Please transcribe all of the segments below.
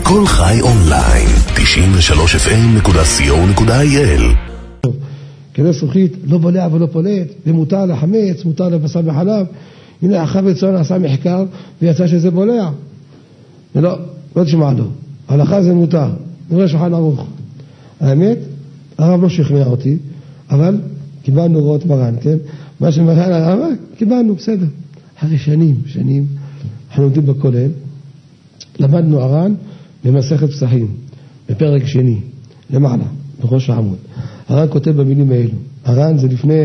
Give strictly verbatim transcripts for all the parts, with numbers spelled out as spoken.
כל חי אונליין, תשעים ושלוש אף אם נקודה סי או נקודה איי אל. כלי זכוכית לא בולע ולא פולט, ומותר לחמץ, מותר לבשר וחלב. הנה החבר צאן עשה מחקר ויצא שזה בולע. ולא, לא תשמע לו. הלכה זה מותר. נראה שולחן ערוך. האמת, הרב לא שכנע אותי, אבל קיבלנו רואות מרן, כן? מה שמרן הרב, קיבלנו, בסדר. אחרי שנים, שנים, אנחנו עומדים בכולל, למדנו הר"ן במסכת פסחים, בפרק שני, למעלה, בראש העמוד. הר"ן כותב במילים האלו. הר"ן זה לפני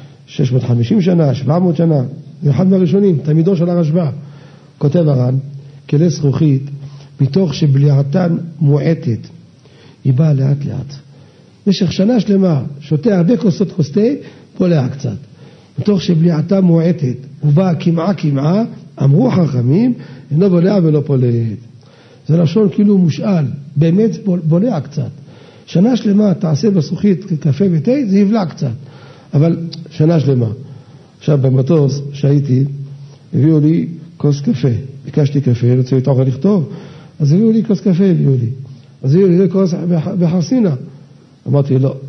שש מאות וחמישים שנה, שבע מאות שנה, זה אחד מהראשונים, תלמידו של הרשב"א. כותב הר"ן, כלי זכוכית, מתוך שבליעתן מועטת, היא באה לאט לאט. במשך שנה שלמה, שותה הרבה כוסות כוס תה, בולע קצת. מתוך שבליעתה מועטת, ובאה כמעה כמעה, אמרו חכמים, אינו בולע ולא פולט. זה לשון כאילו מושאל, באמת בולע קצת. שנה שלמה תעשה בזכוכית קפה ותה, זה יבלע קצת. אבל שנה שלמה. עכשיו במטוס שהייתי, הביאו לי כוס קפה. ביקשתי קפה, לא רוצה לתוך לכתוב. אז הביאו לי כוס קפה, הביאו לי. אז הביאו לי כוס בחרסינה. אמרתי, לא,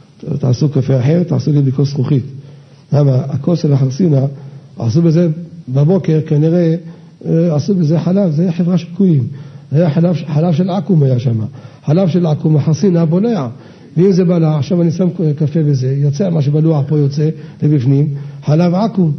תעשו קפה אחר, תעשו לי בכוס זכוכית. למה? הכוס של החרסינה, עשו בזה בבוקר, כנראה, עשו בזה חלב, זה היה חברה של קויים. היה חלב, חלב של עקום היה שם. חלב של עקום, החרסינה בולע. ואם זה בלע, עכשיו אני שם קפה בזה, יוצא מה שבלוע פה יוצא, לבפנים, חלב עקום.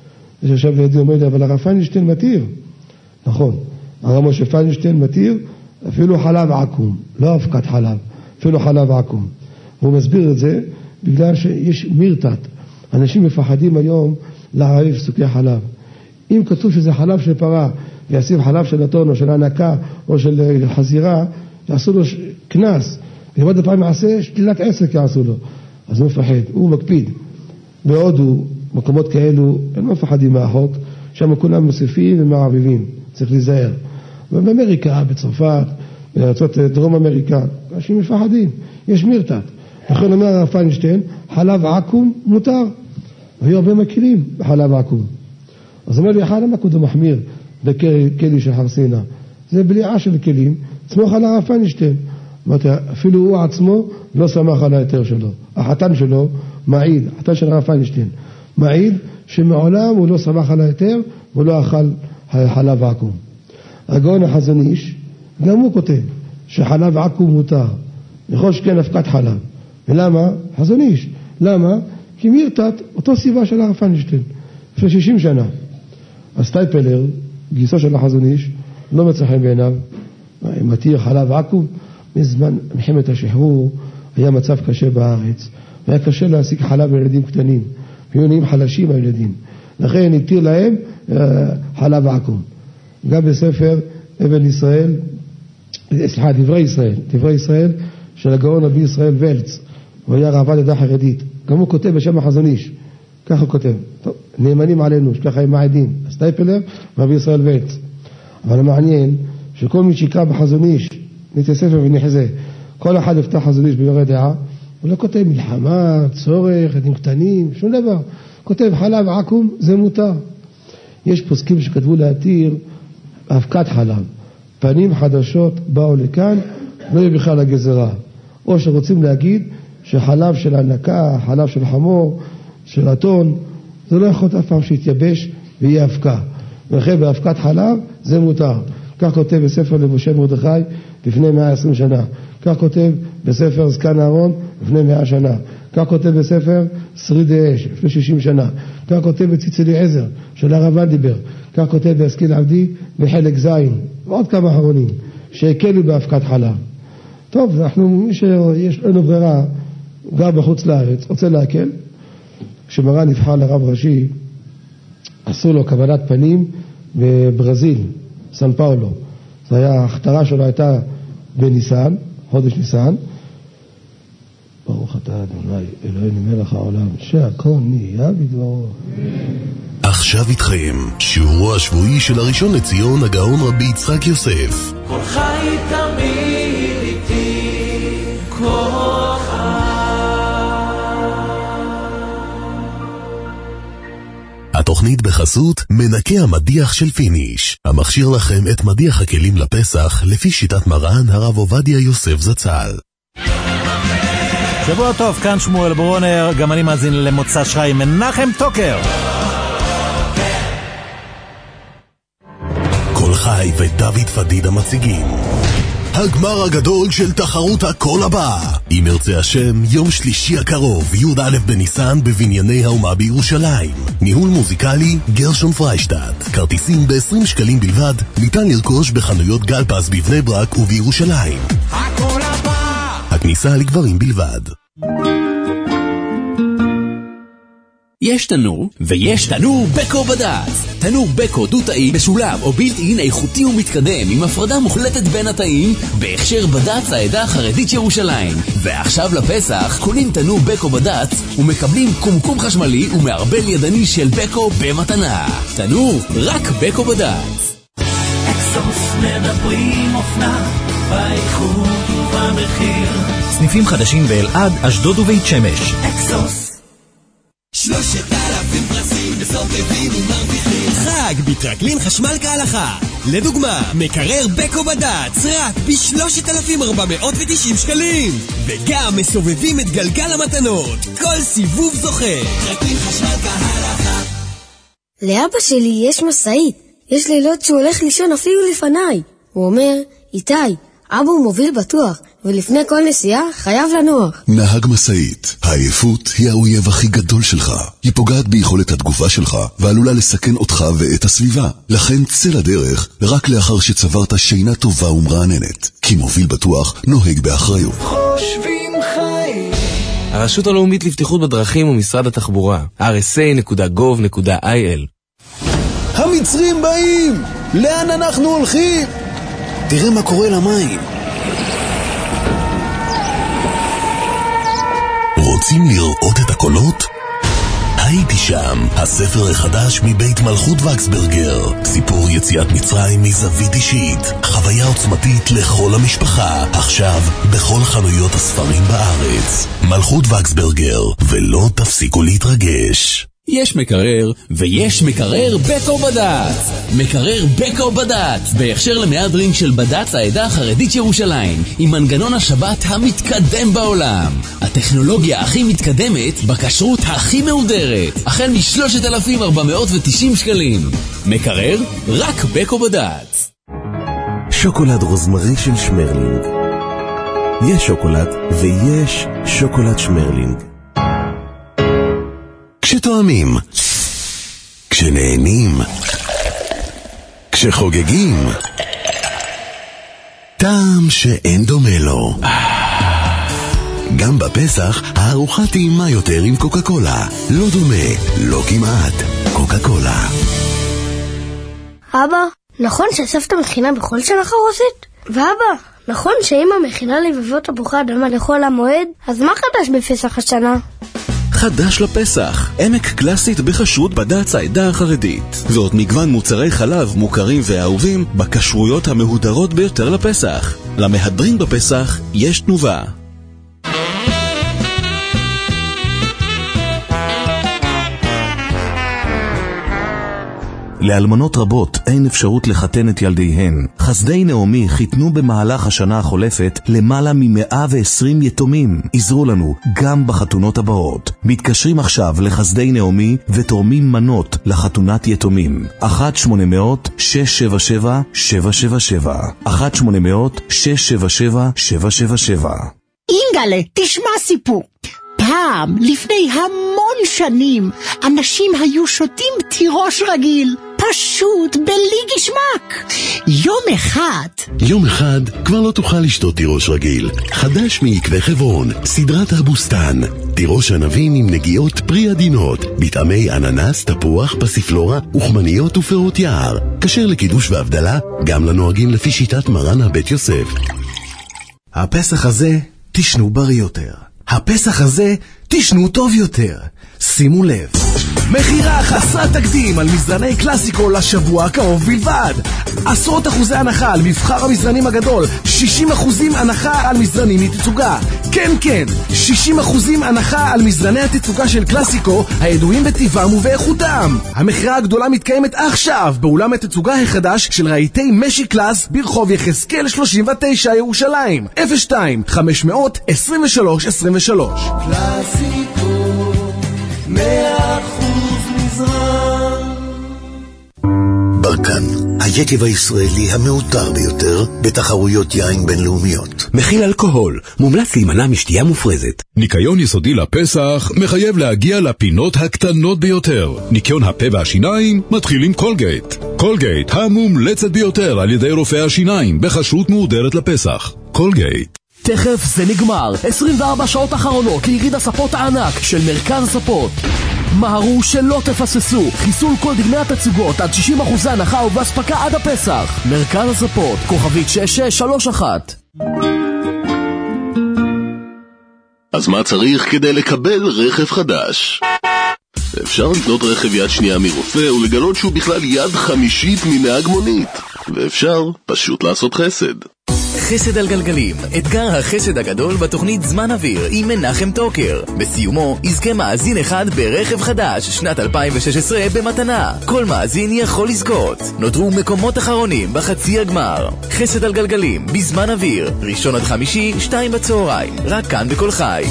יש עכשיו לידי אומר לי, אבל הרב פיינשטיין מתיר. נכון, הרב משה פיינשטיין מתיר, אפילו חלב עקום, לא אבקת חלב, אפילו חלב עקום. הוא מסביר את זה בגלל שיש מירתת. אנשים מפחדים היום לערב סוכי חלב. אם כתוב שזה חלב של פרה, וישים חלב של נתון או של הנקה או של חזירה, יעשו לו כנס. ובעוד הפעם יעשה שלילת עסק יעשו לו. אז הוא מפחד, הוא מקפיד. בהודו, מקומות כאלו, הם לא מפחדים מהחוק, שם כולם מוסיפים ומערבבים, צריך להיזהר. ובאמריקה, בצרפת, בארצות דרום אמריקה, אנשים מפחדים, יש מירתת. לכן אומר הרב פיינשטיין, חלב עקום מותר, והיו הרבה מקלים בחלב עקום. אז אומר לי, אחד המקוד המחמיר בכלי של חרסינה, זה בליעה של כלים, סמוך על הרב פיינשטיין. אמרתי, אפילו הוא עצמו לא שמח על היתר שלו. החתן שלו מעיד, החתן של הרב פיינשטיין, מעיד שמעולם הוא לא שמח על היתר, והוא לא אכל חלב עקום. הגאון החזון איש, גם הוא כותב שחלב עקום מותר, יכול שכן אבקת חלב. ולמה? חזון איש. למה? כי מירתת אותו סיבה של הרב פיינשטיין, לפני שישים שנה. הסטייפלר, גיסו של החזון איש, לא מצא חן בעיניו, מתיר חלב עקום. מזמן מלחמת השחרור היה מצב קשה בארץ, והיה קשה להשיג חלב לילדים קטנים, והיו נהיים חלשים הילדים, לכן התיר להם חלב עקום. גם בספר אבן ישראל, סליחה, דברי ישראל, דברי ישראל של הגאון רבי ישראל ולץ, הוא היה רעב"ד עדה חרדית, גם הוא כותב בשם החזון איש, ככה הוא כותב, טוב, נאמנים עלינו, שככה הם מעדים, הסטייפלר ורבי ישראל ולץ. אבל המעניין שכל מי שיקרא בחזון איש ניתי ספר ונחזה, כל אחד יפתח חזון איש ביורה דעה, הוא לא כותב מלחמה, צורך, עדים קטנים, שום דבר. כותב חלב עקום, זה מותר. יש פוסקים שכתבו להתיר אבקת חלב. פנים חדשות באו לכאן, לא יהיה בכלל הגזרה. או שרוצים להגיד שחלב של הנקה, חלב של חמור, של אתון, זה לא יכול אף פעם שיתייבש ויהיה אבקה. ולכן באבקת חלב זה מותר. כך כותב בספר למשה מרדכי לפני מאה ועשרים שנה. כך כותב בספר זקן אהרון לפני מאה שנה. כך כותב בספר שרידי אש לפני שישים שנה. כך כותב בציץ אליעזר של הרב דיבר. כך כותב בהשכיל עבדי בחלק זין. ועוד כמה אחרונים שהקלו באבקת חלב. טוב, אנחנו, מי שיש לנו ברירה, גר בחוץ לארץ, רוצה להקל. כשמרן נבחר לרב ראשי, עשו לו קבלת פנים בברזיל, סן פאולו. זה היה, ההכתרה שלו הייתה בניסן, חודש ניסן. ברוך אתה אדוני, אלוהינו מלך העולם, שהכל נהיה בדברו. עכשיו איתכם, שיעורו השבועי של הראשון לציון הגאון רבי יצחק יוסף. כל חי תמיד איתי, כל חי. התוכנית בחסות בחסות מנקה המדיח של פיניש, המכשיר לכם את מדיח הכלים לפסח לפי שיטת מרן הרב עובדיה יוסף זצ"ל. שבוע טוב, כאן שמואל ברונר, גם אני מאזין למוצא שרי מנחם טוקר. כל חי ודוד פדידה מציגים הגמר הגדול של תחרות הכל הבא, אם ירצה השם, יום שלישי הקרוב, י' א' בניסן בבנייני האומה בירושלים. ניהול מוזיקלי גרשון פריישטט. כרטיסים ב-עשרים שקלים בלבד, ניתן לרכוש בחנויות גלפס בבני ברק ובירושלים. הכל הבא, הכניסה לגברים בלבד. יש תנור, ויש תנור בקו בד"ץ. תנור בקו דו-תאי משולב או בילט-אין איכותי ומתקדם עם הפרדה מוחלטת בין התאים בהכשר בד"ץ העדה החרדית ירושלים. ועכשיו לפסח קונים תנור בקו בד"ץ ומקבלים קומקום חשמלי ומערבל ידני של בקו במתנה. תנור רק בקו בד"ץ. אקסוס מדברים אופנה באיכות ובמחיר. סניפים חדשים באלעד, אשדוד ובית שמש. אקסוס שלושת אלפים פרסים מסובבים ומרוויחים חג בטרקלין חשמל כהלכה. לדוגמה, מקרר בקו בד"ץ רק ב-שלושת אלפים ארבע מאות ותשעים שקלים, וגם מסובבים את גלגל המתנות, כל סיבוב זוכה. טרקלין חשמל כהלכה. לאבא שלי יש מסעית, יש לילות שהוא הולך לישון אפילו לפניי. הוא אומר, איתי, אבא הוא מוביל בטוח, ולפני כל נסיעה חייב לנוח. נהג מסעית, העייפות היא האויב הכי גדול שלך. היא פוגעת ביכולת התגובה שלך, ועלולה לסכן אותך ואת הסביבה. לכן צא לדרך, רק לאחר שצברת שינה טובה ומרעננת. כי מוביל בטוח נוהג באחריות. חושבים חיים. הרשות הלאומית לבטיחות בדרכים ומשרד התחבורה, אר אס איי נקודה גוב נקודה איי אל. המצרים באים! לאן אנחנו הולכים? תראה מה קורה למים. רוצים לראות את הקולות? הייתי שם, הספר החדש מבית מלכות וקסברגר. סיפור יציאת מצרים מזווית אישית. חוויה עוצמתית לכל המשפחה. עכשיו בכל חנויות הספרים בארץ. מלכות וקסברגר, ולא תפסיקו להתרגש. יש מקרר, ויש מקרר בקו בד"ץ. מקרר בקו בד"ץ, בהכשר למהדרין של בד"ץ העדה החרדית ירושלים, עם מנגנון השבת המתקדם בעולם. הטכנולוגיה הכי מתקדמת, בכשרות הכי מהודרת. החל מ-שלושת אלפים ארבע מאות ותשעים שקלים. מקרר רק בקו בד"ץ. שוקולד רוזמרי של שמרלינג. יש שוקולד ויש שוקולד שמרלינג. כשתואמים, כשנהנים, כשחוגגים, טעם שאין דומה לו. גם בפסח הארוחה טעימה יותר עם קוקה קולה. לא דומה, לא כמעט, קוקה קולה. אבא, נכון שסבתא מכינה בכל שנה חרוסית? ואבא, נכון שאמא מכינה לבבות תפוחי אדמה לכל המועד? אז מה חדש בפסח השנה? חדש לפסח, עמק קלאסית בכשרות בד"ץ העדה החרדית. ועוד מגוון מוצרי חלב מוכרים ואהובים בכשרויות המהודרות ביותר לפסח. למהדרין בפסח יש תנובה. לאלמנות רבות אין אפשרות לחתן את ילדיהן. חסדי נעמי חיתנו במהלך השנה החולפת למעלה מ-מאה ועשרים יתומים. עזרו לנו גם בחתונות הבאות. מתקשרים עכשיו לחסדי נעמי ותורמים מנות לחתונת יתומים. אחת שמונה מאות שש שבע שבע שבע שבע שבע אחת שמונה מאות שש שבע שבע שבע שבע שבע. אינגלה, תשמע סיפור. פעם, לפני המון שנים, אנשים היו שותים תירוש רגיל, פשוט בלי גשמק. יום אחד... יום אחד כבר לא תוכל לשתות תירוש רגיל. חדש מעקבי חברון, סדרת הבוסטן. תירוש ענבים עם נגיעות פרי עדינות, בטעמי אננס, תפוח, פסיפלורה, וחמניות ופירות יער. כשר לקידוש והבדלה, גם לנוהגים לפי שיטת מרן הבית יוסף. הפסח הזה תשנו בריא יותר. הפסח הזה תשנו טוב יותר. שימו לב. מחירה חסרת תקדים על מזרני קלאסיקו לשבוע הקרוב בלבד. עשרות אחוזי הנחה על מבחר המזרנים הגדול, שישים אחוזים הנחה על מזרנים מתצוגה. כן כן, שישים אחוזים הנחה על מזרני התצוגה של קלאסיקו, הידועים בטבעם ובאיכותם. המחירה הגדולה מתקיימת עכשיו באולם התצוגה החדש של רהיטי משי קלאס ברחוב יחזקאל שלושים ותשע ירושלים. אפס שתיים חמש מאות עשרים ושלוש עשרים ושלוש. קלאסיקו מאה אחוז מזרן. ברקן, היקב הישראלי המעוטר ביותר בתחרויות יין בינלאומיות. מכיל אלכוהול, מומלץ להימנע משתייה מופרזת. ניקיון יסודי לפסח מחייב להגיע לפינות הקטנות ביותר. ניקיון הפה והשיניים מתחיל עם קולגייט. קולגייט המומלצת ביותר על ידי רופאי השיניים בכשרות מהודרת לפסח. קולגייט. תכף זה נגמר. עשרים וארבע שעות אחרונות ליריד הספות הענק של מרכז הספות. מהרו שלא תפססו. חיסול כל דגמי התצוגות עד שישים אחוז הנחה ובהספקה עד הפסח. מרכז הספות, כוכבית שש שש שלוש אחת. אז מה צריך כדי לקבל רכב חדש? אפשר לקנות רכב יד שנייה מרופא ולגלות שהוא בכלל יד חמישית מנהג מונית. ואפשר פשוט לעשות חסד. חסד על גלגלים, אתגר החסד הגדול בתוכנית זמן אוויר עם מנחם טוקר. בסיומו יזכה מאזין אחד ברכב חדש שנת אלפיים ושש עשרה במתנה. כל מאזין יכול לזכות. נותרו מקומות אחרונים בחצי הגמר. חסד על גלגלים בזמן אוויר, ראשון עד חמישי, שתיים בצהריים, רק כאן בכל חי.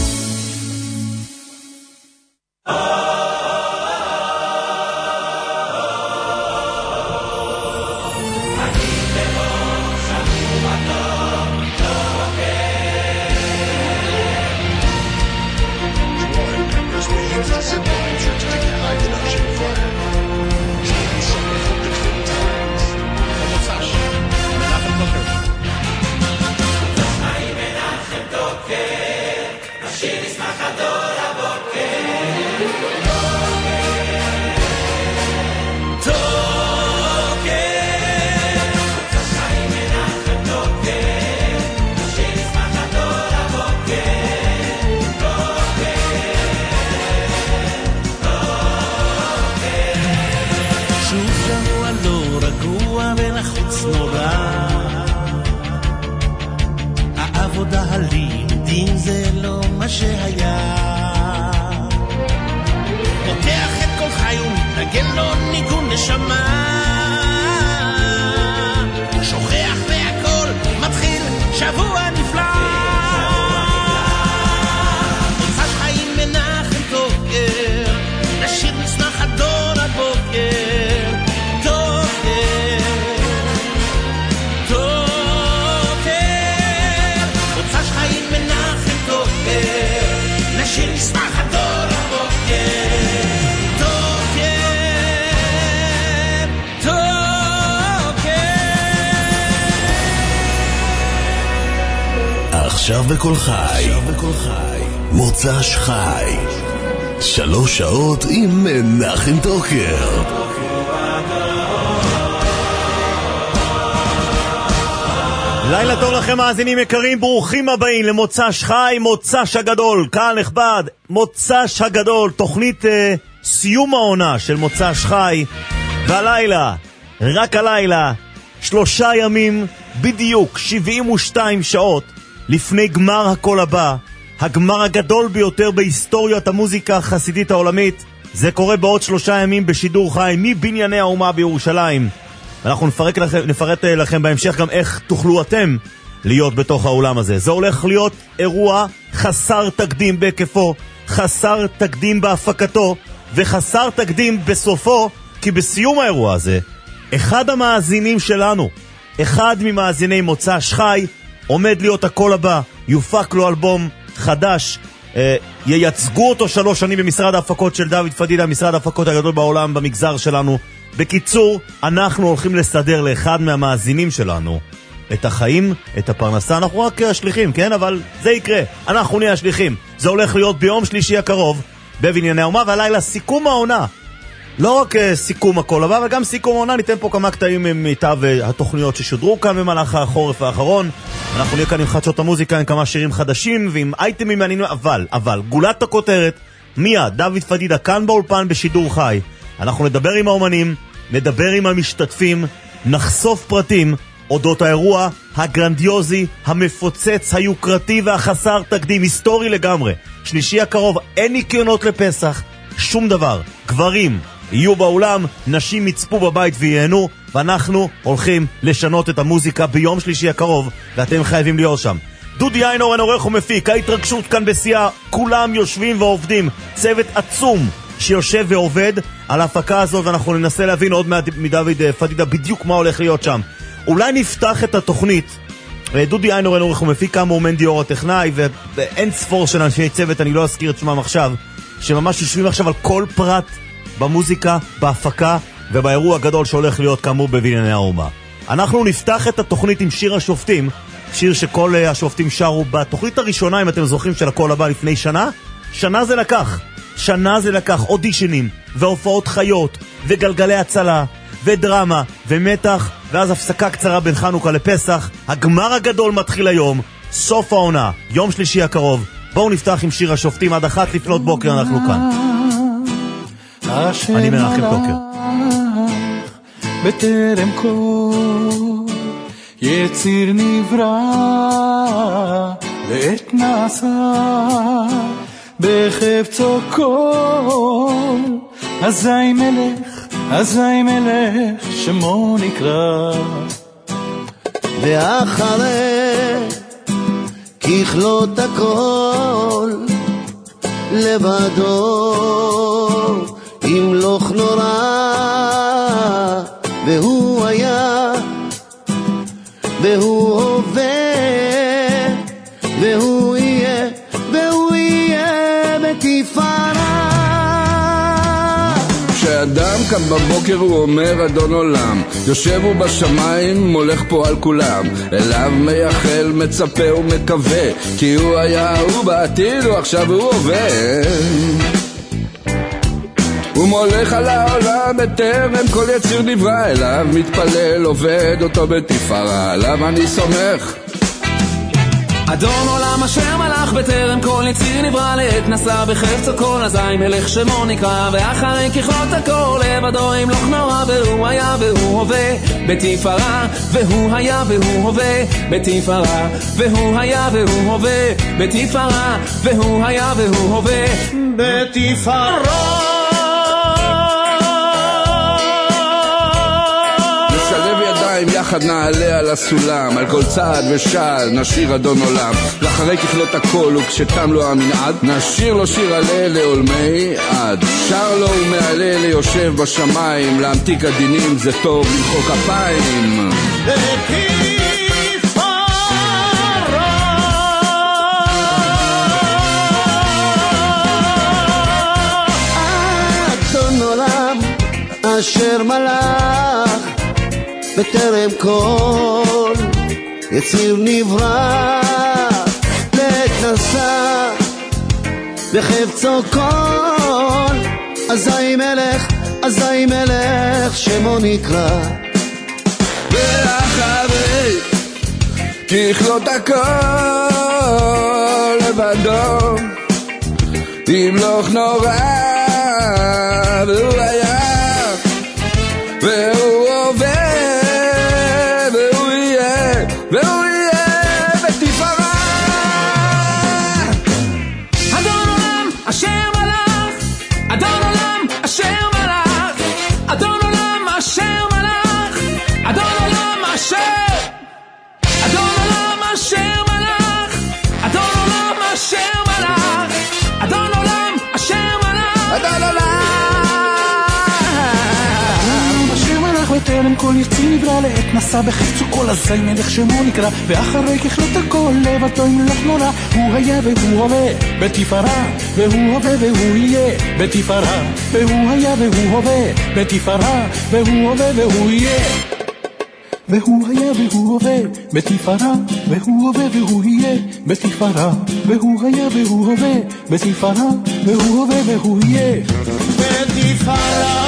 עכשיו בכל חי, מוצ"ש חי, שלוש שעות עם מנחם טוקר. לילה טוב לכם מאזינים יקרים, ברוכים הבאים למוצ"ש חי, מוצ"ש הגדול, קהל נכבד, מוצ"ש הגדול, תוכנית אה, סיום העונה של מוצ"ש חי, והלילה, רק הלילה, שלושה ימים בדיוק, שבעים ושתיים שעות, לפני גמר הכל הבא, הגמר הגדול ביותר בהיסטוריית המוזיקה החסידית העולמית. זה קורה בעוד שלושה ימים בשידור חי מבנייני האומה בירושלים. אנחנו נפרק לכם, נפרט לכם בהמשך גם איך תוכלו אתם להיות בתוך האולם הזה. זה הולך להיות אירוע חסר תקדים בהיקפו, חסר תקדים בהפקתו, וחסר תקדים בסופו, כי בסיום האירוע הזה, אחד המאזינים שלנו, אחד ממאזיני מוצ"ש חי, עומד להיות הכל הבא, יופק לו אלבום חדש, אה, ייצגו אותו שלוש שנים במשרד ההפקות של דוד פדידה, משרד ההפקות הגדול בעולם במגזר שלנו. בקיצור, אנחנו הולכים לסדר לאחד מהמאזינים שלנו את החיים, את הפרנסה. אנחנו רק השליחים, כן? אבל זה יקרה, אנחנו נהיה השליחים. זה הולך להיות ביום שלישי הקרוב בבנייני האומה, והלילה סיכום העונה. לא רק סיכום הכל הבא, אבל גם סיכום העונה. ניתן פה כמה קטעים ממיטב התוכניות ששודרו כאן במהלך החורף האחרון. אנחנו נהיה כאן עם חדשות המוזיקה, עם כמה שירים חדשים ועם אייטמים מעניינים, אבל, אבל, גולת הכותרת מיד, דוד פדידה כאן באולפן בשידור חי. אנחנו נדבר עם האומנים, נדבר עם המשתתפים, נחשוף פרטים אודות האירוע הגרנדיוזי, המפוצץ, היוקרתי והחסר תקדים, היסטורי לגמרי. שלישי הקרוב, אין ניקיונות לפסח, שום דבר. גברים יהיו באולם, נשים יצפו בבית ויהנו, ואנחנו הולכים לשנות את המוזיקה ביום שלישי הקרוב, ואתם חייבים להיות שם. דודי איינהורן עורך ומפיק, ההתרגשות כאן בשיאה, כולם יושבים ועובדים, צוות עצום שיושב ועובד על ההפקה הזאת, ואנחנו ננסה להבין עוד מדוד פדידה בדיוק מה הולך להיות שם. אולי נפתח את התוכנית, דודי איינהורן עורך ומפיק, כמה אומן דיור הטכנאי, ואין ספור של אנשי צוות, אני לא אזכיר את שמם עכשיו, שממש יושבים עכשיו על כל פרט במוזיקה, בהפקה ובאירוע הגדול שהולך להיות כאמור בבנייני האומה. אנחנו נפתח את התוכנית עם שיר השופטים, שיר שכל השופטים שרו בתוכנית הראשונה, אם אתם זוכרים, של הכל הבא לפני שנה. שנה זה לקח, שנה זה לקח אודישנים והופעות חיות וגלגלי הצלה ודרמה ומתח, ואז הפסקה קצרה בין חנוכה לפסח. הגמר הגדול מתחיל היום, סוף העונה, יום שלישי הקרוב. בואו נפתח עם שיר השופטים, עד אחת לפנות בוקר אנחנו כאן. אני מנחם בוקר. בטרם כל יציר נברא ועת נעשה בחפצו כל, אזי מלך, אזי מלך שמו נקרא. ואחרי ככלות הכל לבדו ימלוך נורא, והוא היה והוא הווה והוא יהיה והוא יהיה בתפארה. כשאדם קם בבוקר הוא אומר אדון עולם, יושב הוא בשמיים מולך פה על כולם, אליו מייחל מצפה ומקווה, כי הוא היה הוא בעתיד ועכשיו הוא עובד. הוא מולך על העולם בטרם כל יציר נברא, אליו מתפלל עובד אותו בתפארה, עליו אני סומך. אדון עולם אשר מלך בטרם כל יציר נברא, לעת נסע בחפצו כל, אזי מלך שמו נקרא. ואחרי ככלות הכל לבדו ימלוך נורא, והוא היה והוא הווה בתפארה, והוא היה והוא הווה בתפארה, והוא היה והוא הווה בתפארה, והוא היה והוא הווה בתפארה. יחד נעלה על הסולם, על כל צעד ושעל נשיר אדון עולם. לאחרי ככלות הכל וכשתם לו המנעד, נשיר לו שיר עלה לעולמי עד. שר לו ומעלה ליושב בשמיים, להמתיק הדינים זה טוב למחוא כפיים. אדון עולם אשר מלך בטרם כל יציר נברא, לעת נסע בחפצו כל, אזי מלך, אזי מלך שמו נקרא. ואחרי ככלות הכל לבדו ימלוך נורא, והוא היה והוא עובד והוא יהיה בתפארה. אדון עולם אשר מלך, אדון עולם אשר מלך, אדון עולם אשר מלך, אדון עולם אשר, אדון עולם אשר מלך, אדון עולם אשר מלך, אדון עולם אשר מלך, אדון עולם בטרם כל יציר נברא, לעת נסע בחפצו כל, אזי מלך שמו נקרא. ואחרי ככלות הכל לבדו ימלוך נורא, הוא היה והוא הווה בתפארה, והוא הווה והוא יהיה בתפארה, והוא היה והוא הווה בתפארה, והוא הווה והוא יהיה, והוא היה והוא הווה בתפארה, והוא הווה והוא יהיה בתפארה, והוא היה והוא הווה בתפארה, והוא הווה והוא יהיה בתפארה.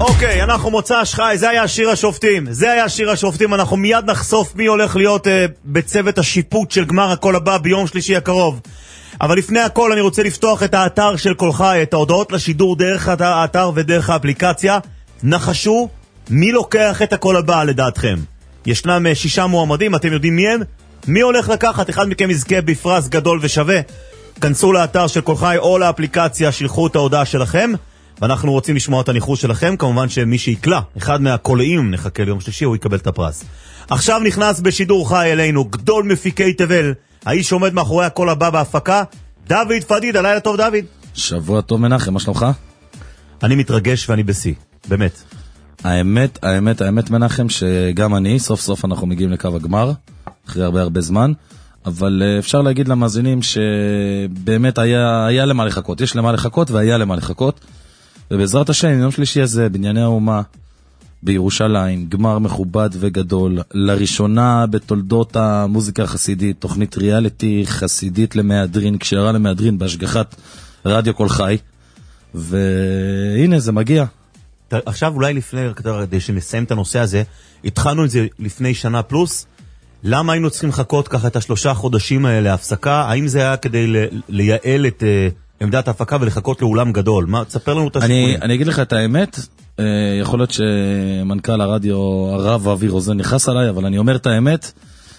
אוקיי, אנחנו מוצא שחי, זה היה שיר השופטים, זה היה שיר השופטים, אנחנו מיד נחשוף מי הולך להיות uh, בצוות השיפוט של גמר הקול הבא ביום שלישי הקרוב. אבל לפני הכל אני רוצה לפתוח את האתר של כל חי, את ההודעות לשידור דרך האתר ודרך האפליקציה. נחשו מי לוקח את הקול הבא לדעתכם. ישנם uh, שישה מועמדים, אתם יודעים מי הם? מי הולך לקחת? אחד מכם יזכה בפרס גדול ושווה. כנסו לאתר של כל חי או לאפליקציה, שלחו את ההודעה שלכם, ואנחנו רוצים לשמוע את הניחוש שלכם. כמובן שמי שיקלה, אחד מהקולאים, נחכה ליום שלישי, הוא יקבל את הפרס. עכשיו נכנס בשידור חי אלינו גדול מפיקי תבל, האיש עומד מאחורי הקול הבא בהפקה, דוד פדידה. לילה טוב דוד. שבוע טוב מנחם, מה שלומך? אני מתרגש ואני בסי, באמת. האמת, האמת, האמת מנחם שגם אני, סוף סוף אנחנו מגיעים לקו הגמר, אחרי הרבה הרבה זמן, אבל אפשר להגיד למאזינים שבאמת היה, היה למה לחכות, יש למה לחכות והיה למה לחכות, ובעזרת השם, יום שלישי הזה, בנייני האומה, בירושלים, גמר מכובד וגדול, לראשונה בתולדות המוזיקה החסידית, תוכנית ריאליטי חסידית למהדרין, קשרה למהדרין, בהשגחת רדיו כל חי, והנה זה מגיע. עכשיו אולי לפני, כדי שנסיים את הנושא הזה, התחלנו את זה לפני שנה פלוס, למה היינו צריכים לחכות ככה את השלושה חודשים האלה להפסקה? האם זה היה כדי לייעל את עמדת ההפקה ולחכות לאולם גדול? מה, תספר לנו את השיקולים. אני, אני אגיד לך את האמת, יכול להיות שמנכ"ל הרדיו הרב אבי רוזן נכנס עליי, אבל אני אומר את האמת,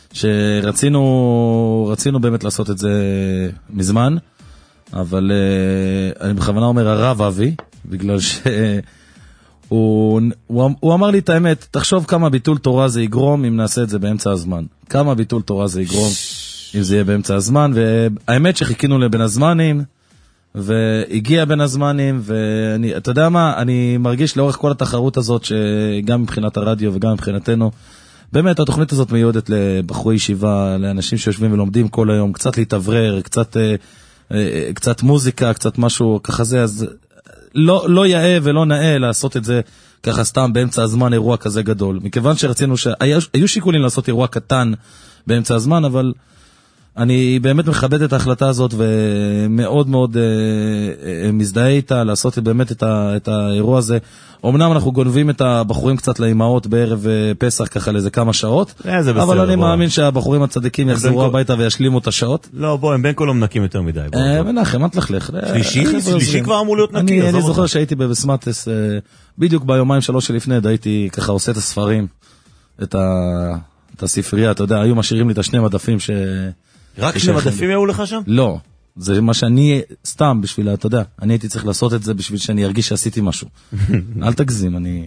שרצינו רצינו באמת לעשות את זה מזמן, אבל אני בכוונה אומר הרב אבי, בגלל ש... הוא, הוא, הוא אמר לי את האמת, תחשוב כמה ביטול תורה זה יגרום אם נעשה את זה באמצע הזמן. כמה ביטול תורה זה יגרום אם זה יהיה באמצע הזמן, והאמת שחיכינו לבין הזמנים, והגיע בין הזמנים, ואתה יודע מה, אני מרגיש לאורך כל התחרות הזאת, שגם מבחינת הרדיו וגם מבחינתנו, באמת התוכנית הזאת מיועדת לבחורי ישיבה, לאנשים שיושבים ולומדים כל היום, קצת להתעברר, קצת, קצת מוזיקה, קצת משהו ככה זה, אז... לא, לא יאה ולא נאה לעשות את זה ככה סתם באמצע הזמן אירוע כזה גדול. מכיוון שרצינו שהיו שיקולים לעשות אירוע קטן באמצע הזמן, אבל אני באמת מכבד את ההחלטה הזאת ומאוד מאוד אה, אה, מזדהה איתה לעשות באמת את, ה, את האירוע הזה. אמנם אנחנו גונבים את הבחורים קצת לאימהות בערב פסח ככה לאיזה כמה שעות, בסדר, אבל אני בוא. מאמין שהבחורים הצדיקים יחזרו הביתה וישלימו את השעות. לא, בוא, הם בין כל מנקים יותר מדי. אה, מנחם, את לכלך. שלישי? שלישי כבר אמור להיות נקי. אני, אני זוכר שהייתי בבסמטס, בדיוק ביומיים שלוש שלפני, הייתי ככה עושה את הספרים, את, ה, את הספרייה, אתה יודע, היו משאירים לי את השני מדפים ש... רק שני מדפים היו לך שם? לא. זה מה שאני, סתם בשביל, אתה יודע, אני הייתי צריך לעשות את זה בשביל שאני ארגיש שעשיתי משהו. אל תגזים, אני...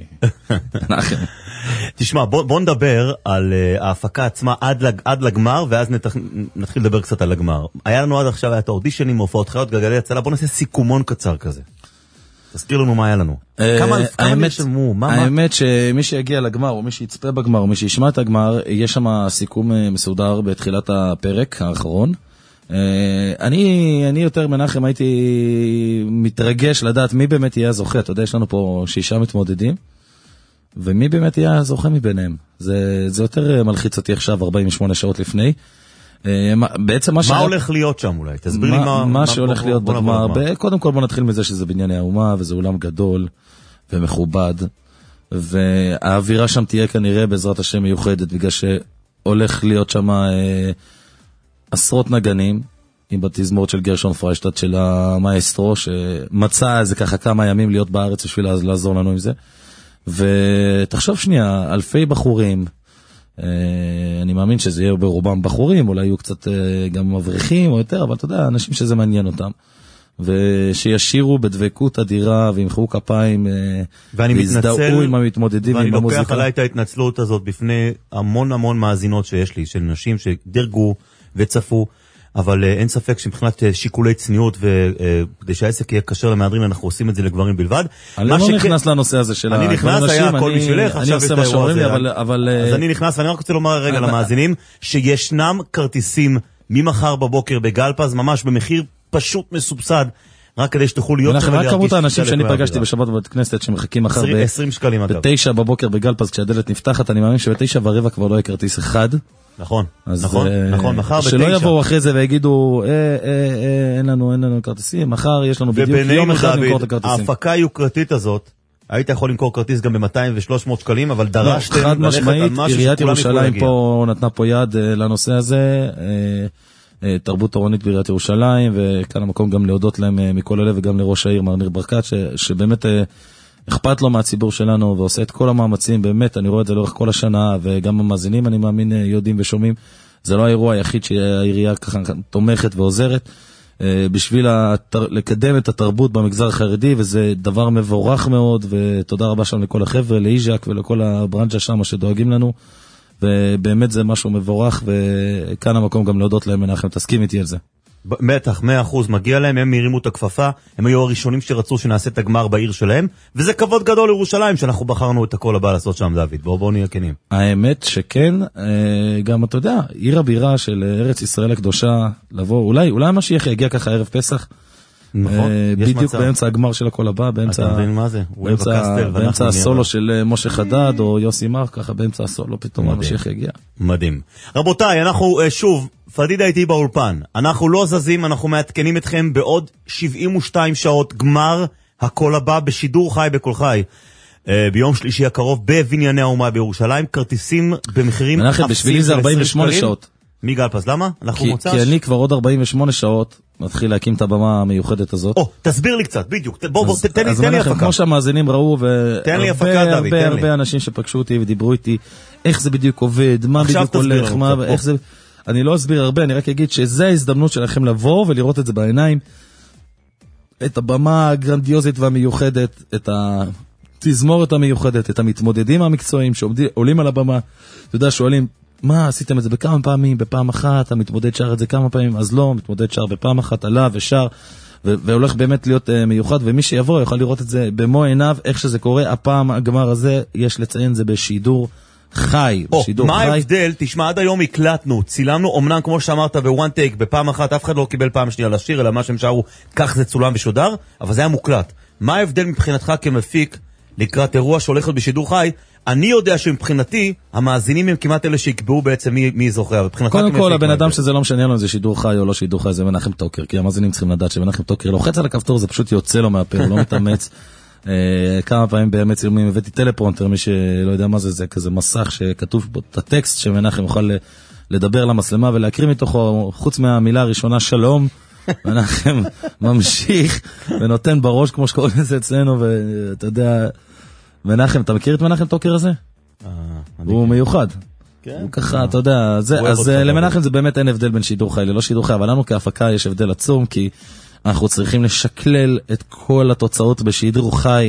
תשמע, בוא, בוא נדבר על uh, ההפקה עצמה עד, לג, עד לגמר, ואז נת, נתחיל לדבר קצת על הגמר. היה לנו עד עכשיו, היה את האודישנים, הופעות חיות, גלגלי הצלה, בוא נעשה סיכומון קצר כזה. תזכיר לנו מה היה לנו. כמה נרשמו? האמת שמי שיגיע לגמר, או מי שיצפה בגמר, או מי שישמע את הגמר, יש שם סיכום מסודר בתחילת הפרק האחרון. אני, אני יותר מנחם הייתי מתרגש לדעת מי באמת יהיה הזוכה. אתה יודע, יש לנו פה שישה מתמודדים, ומי באמת יהיה הזוכה מביניהם. זה, זה יותר מלחיץ אותי עכשיו ארבעים ושמונה שעות לפני. בעצם מה, מה ש... הולך להיות שם אולי? תסביר לי מה... מה, מה שהולך בוא, להיות בוא, בגמר. בוא, בוא. קודם כל בוא נתחיל מזה שזה בנייני האומה, וזה אולם גדול ומכובד, והאווירה שם תהיה כנראה בעזרת השם מיוחדת, בגלל שהולך להיות שם אה, עשרות נגנים, עם בתזמורת של גרשון פריישטט של המאסטרו, שמצא איזה ככה כמה ימים להיות בארץ בשביל לעזור לנו עם זה. ותחשוב שנייה, אלפי בחורים, אני מאמין שזה יהיה ברובם בחורים, אולי יהיו קצת גם מבריחים או יותר, אבל אתה יודע, אנשים שזה מעניין אותם, ושישירו בדבקות אדירה וימחאו כפיים ויזדהו עם המתמודדים עם המוזיקה. ואני לוקח עליי את ההתנצלות הזאת בפני המון המון מאזינות שיש לי, של נשים שדרגו וצפו, אבל אין ספק שמבחינת שיקולי צניעות וכדי שהעסק יהיה קשר למהדרין, אנחנו עושים את זה לגברים בלבד. אני לא נכנס לנושא הזה של אני נכנס, היה הכל בשבילך, אני עושה מה שאומרים לי, אבל... אז אני נכנס, ואני רק רוצה לומר רגע למאזינים, שישנם כרטיסים ממחר בבוקר בגלפז, ממש במחיר פשוט מסובסד, רק כדי שתוכלו להיות... רק כמות האנשים שאני פגשתי בשבת בבית כנסת שמחכים מחר בתשע בבוקר בגלפז, כשהדלת נפתחת, אני מאמין שבתשע ורבע כבר לא יהיה כרטיס אחד. נכון, נכון, נכון, מחר בתשע. שלא יבואו אחרי זה ויגידו, אין לנו, אין לנו כרטיסים, מחר יש לנו בדיוק יום אחד למכור את הכרטיסים. ההפקה היוקרתית הזאת, היית יכול למכור כרטיס גם ב-מאתיים ו-שלוש מאות שקלים, אבל דרשתם חד ללכת משמעית, על משהו עיריית שכולם יכולו ירושלים להגיע. פה נתנה פה יד לנושא הזה, תרבות תורנית בעיריית ירושלים, וכאן המקום גם להודות להם מכל הלב, וגם לראש העיר מר ניר ברקת, ש, שבאמת אכפת לו מהציבור שלנו, ועושה את כל המאמצים, באמת, אני רואה את זה לאורך כל השנה, וגם המאזינים, אני מאמין, יודעים ושומעים, זה לא האירוע היחיד שהעירייה ככה תומכת ועוזרת, בשביל התר... לקדם את התרבות במגזר החרדי, וזה דבר מבורך מאוד, ותודה רבה שם לכל החבר'ה, לאיז'ק ולכל הברנג'ה שם שדואגים לנו, ובאמת זה משהו מבורך, וכאן המקום גם להודות להם, מנחם, תסכים איתי על זה. בטח, מאה אחוז מגיע להם, הם הרימו את הכפפה, הם היו הראשונים שרצו שנעשה את הגמר בעיר שלהם, וזה כבוד גדול לירושלים שאנחנו בחרנו את הכל הבא לעשות שם, דוד. בואו בואו נהיה כנים. האמת שכן, גם אתה יודע, עיר הבירה של ארץ ישראל הקדושה, לבוא, אולי, אולי המשיח יגיע ככה ערב פסח, נכון, בדיוק באמצע הגמר של הכל הבא, באמצע הסולו של משה חדד או יוסי מר, ככה באמצע הסולו פתאום המשיח יגיע. מדהים. רבותיי, אנחנו שוב, פדידה איתי באולפן, אנחנו לא זזים, אנחנו מעדכנים אתכם בעוד שבעים ושתיים שעות גמר הכל הבא בשידור חי בכל חי. ביום שלישי הקרוב בבנייני האומה בירושלים, כרטיסים במחירים מנחם, בשבילי זה ארבעים ושמונה שעות. מי גלפס, למה? אנחנו מוצא? כי אני כבר עוד ארבעים ושמונה שעות מתחיל להקים את הבמה המיוחדת הזאת. או, תסביר לי קצת, בדיוק. בוא, בוא, תן לי הפקה. אז מנחם, כמו שהמאזינים ראו, והרבה הרבה הרבה אנשים שפגשו אותי ודיברו איתי, איך זה בדיוק עובד, מה בדיוק הולך, איך זה... אני לא אסביר הרבה, אני רק אגיד שזה ההזדמנות שלכם לבוא ולראות את זה בעיניים, את הבמה הגרנדיוזית והמיוחדת, את התזמורת המיוחדת, את המתמודדים המקצועיים שעולים על הבמה, אתה יודע, שואלים, מה, עשיתם את זה בכמה פעמים, בפעם אחת, המתמודד שר את זה כמה פעמים, אז לא, מתמודד שר בפעם אחת, עלה ושר, והולך באמת להיות מיוחד, ומי שיבוא יוכל לראות את זה במו עיניו, איך שזה קורה, הפעם הגמר הזה, יש לציין זה בשידור חי, בשידור מה חי. ההבדל? תשמע, עד היום הקלטנו, צילמנו, אמנם כמו שאמרת, בוואן טייק, בפעם אחת, אף אחד לא קיבל פעם שנייה לשיר, אלא מה שהם שרו, כך זה צולם ושודר, אבל זה היה מוקלט. מה ההבדל מבחינתך כמפיק, לקראת אירוע שהולך להיות בשידור חי? אני יודע שמבחינתי, המאזינים הם כמעט אלה שיקבעו בעצם מי, מי זוכר. קודם כל, הבן אדם שזה לא משנה לו אם זה שידור חי או לא שידור חי, זה מנחם טוקר, כי המאזינים צריכים לדעת שמנחם טוקר לוחץ על הכפתור, זה פשוט יוצא לו מהפה, הוא לא מתאמץ. כמה פעמים באמת צילומים הבאתי טלפרונטר, מי שלא יודע מה זה, זה כזה מסך שכתוב בו את הטקסט, שמנחם יוכל לדבר למצלמה ולהקריא מתוכו, חוץ מהמילה הראשונה שלום, מנחם ממשיך ונותן בראש כמו שקוראים לזה אצלנו, ואתה יודע, מנחם, אתה מכיר את מנחם טוקר הזה? הוא מיוחד. הוא ככה, אתה יודע, אז למנחם זה באמת אין הבדל בין שידור חי ללא שידור חי, אבל לנו כהפקה יש הבדל עצום, כי אנחנו צריכים לשקלל את כל התוצאות בשידור חי,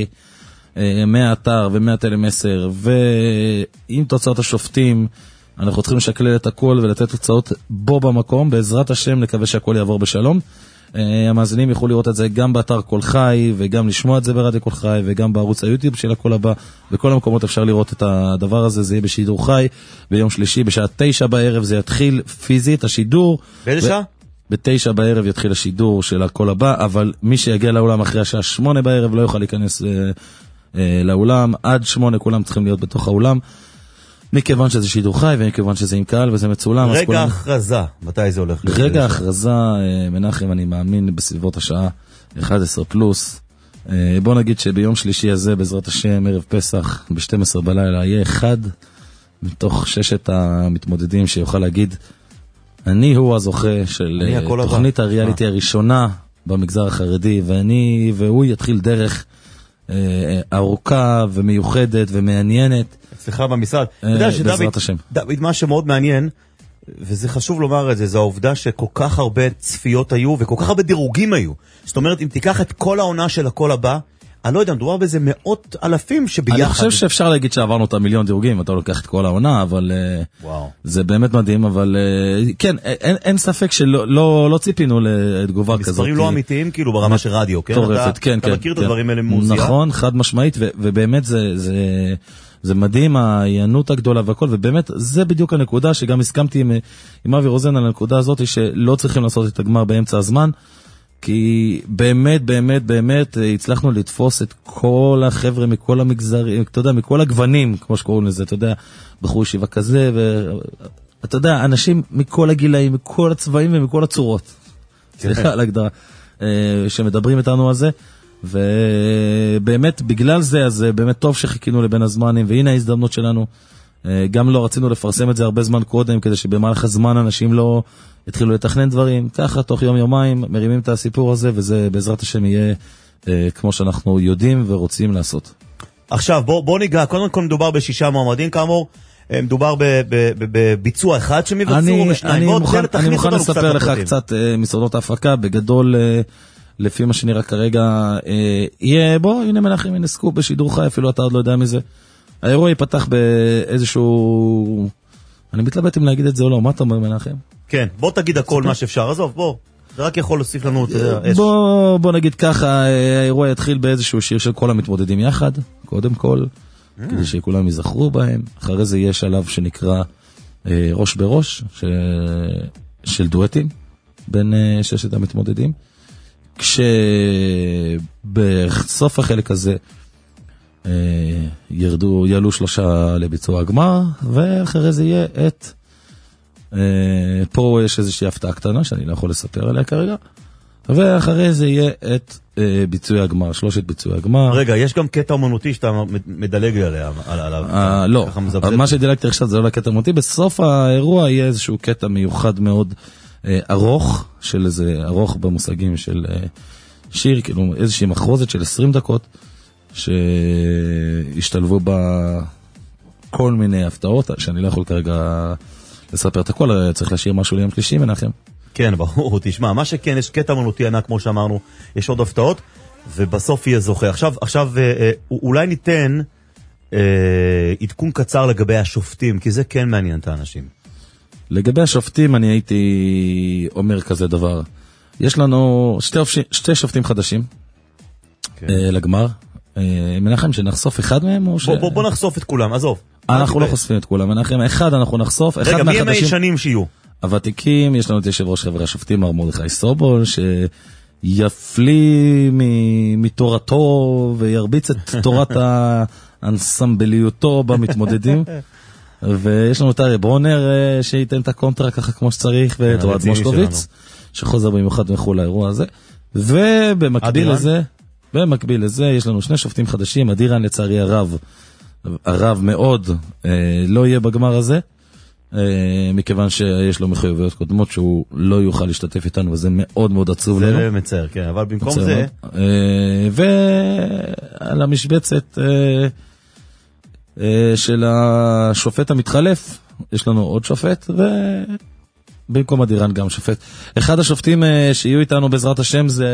מהאתר ומהטלמסר, ועם תוצאות השופטים, אנחנו צריכים לשקלל את הכל ולתת תוצאות בו במקום, בעזרת השם נקווה שהכל יעבור בשלום. המאזינים יוכלו לראות את זה גם באתר כל חי, וגם לשמוע את זה ברדיו כל חי, וגם בערוץ היוטיוב של הכל הבא. בכל המקומות אפשר לראות את הדבר הזה, זה יהיה בשידור חי, ביום שלישי, בשעה תשע בערב זה יתחיל פיזית, השידור. באיזה שעה? בתשע בערב יתחיל השידור של הכל הבא, אבל מי שיגיע לאולם אחרי השעה שמונה בערב לא יוכל להיכנס אה, אה, לאולם, עד שמונה כולם צריכים להיות בתוך האולם, מכיוון שזה שידור חי ומכיוון שזה עם קהל וזה מצולם. רגע כולם... הכרזה, מתי זה הולך? רגע הכרזה, אה, מנחם, אני מאמין בסביבות השעה אחת עשרה פלוס. אה, בוא נגיד שביום שלישי הזה, בעזרת השם, ערב פסח, ב-שתים עשרה בלילה, יהיה אחד מתוך ששת המתמודדים שיוכל להגיד, אני הוא הזוכה של תוכנית הריאליטי הראשונה במגזר החרדי, ואני והוא יתחיל דרך ארוכה ומיוחדת ומעניינת. אצלך במשרד. בעזרת השם. דוד, מה שמאוד מעניין, וזה חשוב לומר את זה, זה העובדה שכל כך הרבה צפיות היו וכל כך הרבה דירוגים היו. זאת אומרת, אם תיקח את כל העונה של הכל הבא, אני לא יודע, מדובר בזה מאות אלפים שביחד. אני חושב שאפשר להגיד שעברנו את המיליון דירוגים, אתה לוקח את כל העונה, אבל וואו. זה באמת מדהים, אבל כן, אין, אין ספק שלא לא, לא ציפינו לתגובה כזאת. מספרים לא אמיתיים, כאילו ברמה של רדיו, כן? טורפת, אתה, כן, אתה כן. מכיר כן. את הדברים האלה מוזיאה? נכון, חד משמעית, ו, ובאמת זה, זה, זה מדהים, העיינות הגדולה והכל, ובאמת זה בדיוק הנקודה שגם הסכמתי עם, עם אבי רוזן על הנקודה הזאת, שלא צריכים לעשות את הגמר באמצע הזמן, כי באמת, באמת, באמת הצלחנו לתפוס את כל החבר'ה מכל המגזרים, אתה יודע, מכל הגוונים, כמו שקוראים לזה, אתה יודע, בחור ישיבה כזה, ואתה יודע, אנשים מכל הגילאים, מכל הצבעים ומכל הצורות, סליחה על הגדרה, שמדברים איתנו על זה, ובאמת בגלל זה, אז באמת טוב שחיכינו לבין הזמנים, והנה ההזדמנות שלנו. גם לא רצינו לפרסם את זה הרבה זמן קודם, כדי שבמהלך הזמן אנשים לא התחילו לתכנן דברים. ככה, תוך יום יומיים מרימים את הסיפור הזה, וזה בעזרת השם יהיה כמו שאנחנו יודעים ורוצים לעשות. עכשיו, בוא, בוא ניגע, קודם כל מדובר בשישה מועמדים כאמור, מדובר בביצוע אחד שמבצעו או בשניים. אני מוכן, אני מוכן לספר לך קצת משרדות ההפקה, בגדול, לפי מה שנראה כרגע, יהיה, בוא, הנה מנחם, הנה סקופ בשידור חי, אפילו אתה עוד לא יודע מזה. האירוע ייפתח באיזשהו, אני מתלבט אם להגיד את זה או לא, מה אתה אומר מנחם? כן, בוא תגיד הכל מה שאפשר, עזוב, בוא. זה רק יכול להוסיף לנו את אש. בוא, בוא נגיד ככה, האירוע יתחיל באיזשהו שיר של כל המתמודדים יחד, קודם כל, כדי שכולם יזכרו בהם. אחרי זה יש שלב שנקרא אה, ראש בראש, ש... של דואטים, בין אה, ששת המתמודדים. כשבסוף החלק הזה אה, ירדו, יעלו שלושה לביצוע הגמר, ואחרי זה יהיה את... Uh, פה יש איזושהי הפתעה קטנה שאני לא יכול לספר עליה כרגע, ואחרי זה יהיה את uh, ביצועי הגמר, שלושת ביצועי הגמר. רגע, יש גם קטע אומנותי שאתה מדלג עליה, עליו. Uh, לא, מה שדילגתי עכשיו זה לא לקטע אומנותי, בסוף האירוע יהיה איזשהו קטע מיוחד מאוד uh, ארוך, של איזה ארוך במושגים של uh, שיר, כאילו איזושהי מחרוזת של עשרים דקות, שהשתלבו בה כל מיני הפתעות, שאני לא יכול כרגע... לספר את הכל, צריך להשאיר משהו ליום שלישי, מנחם. כן, ברור, תשמע, מה שכן, יש קטע אמנותי ענק, כמו שאמרנו, יש עוד הפתעות, ובסוף יהיה זוכה. עכשיו, עכשיו אה, אולי ניתן אה, עדכון קצר לגבי השופטים, כי זה כן מעניין את האנשים. לגבי השופטים, אני הייתי אומר כזה דבר. יש לנו שתי, שתי שופטים חדשים כן. אה, לגמר. אה, מנחם, שנחשוף אחד מהם? או ש... בוא, בוא, בוא נחשוף את כולם, עזוב. אנחנו לא חושפים את כולם, מנחם, אחד אנחנו נחשוף, אחד מהחדשים. רגע, מי הם הישנים שיהיו? הוותיקים, יש לנו את יושב ראש חברי השופטים, מר מרדכי סובול, שיפליא מתורתו וירביץ את תורת האנסמבליותו במתמודדים. ויש לנו את ארי ברונר, שייתן את הקונטרה ככה כמו שצריך, ואת אוהד מושקוביץ, שחוזר במיוחד מחול האירוע הזה. ובמקביל לזה, במקביל לזה, יש לנו שני שופטים חדשים, אדירן לצערי הרב, הרב מאוד אה, לא יהיה בגמר הזה, אה, מכיוון שיש לו מחויבויות קודמות שהוא לא יוכל להשתתף איתנו, וזה מאוד מאוד עצוב לנו. זה מצער, כן, אבל במקום זה... אה, ועל המשבצת אה, אה, של השופט המתחלף, יש לנו עוד שופט, ובמקום אדירן גם שופט. אחד השופטים אה, שיהיו איתנו בעזרת השם זה...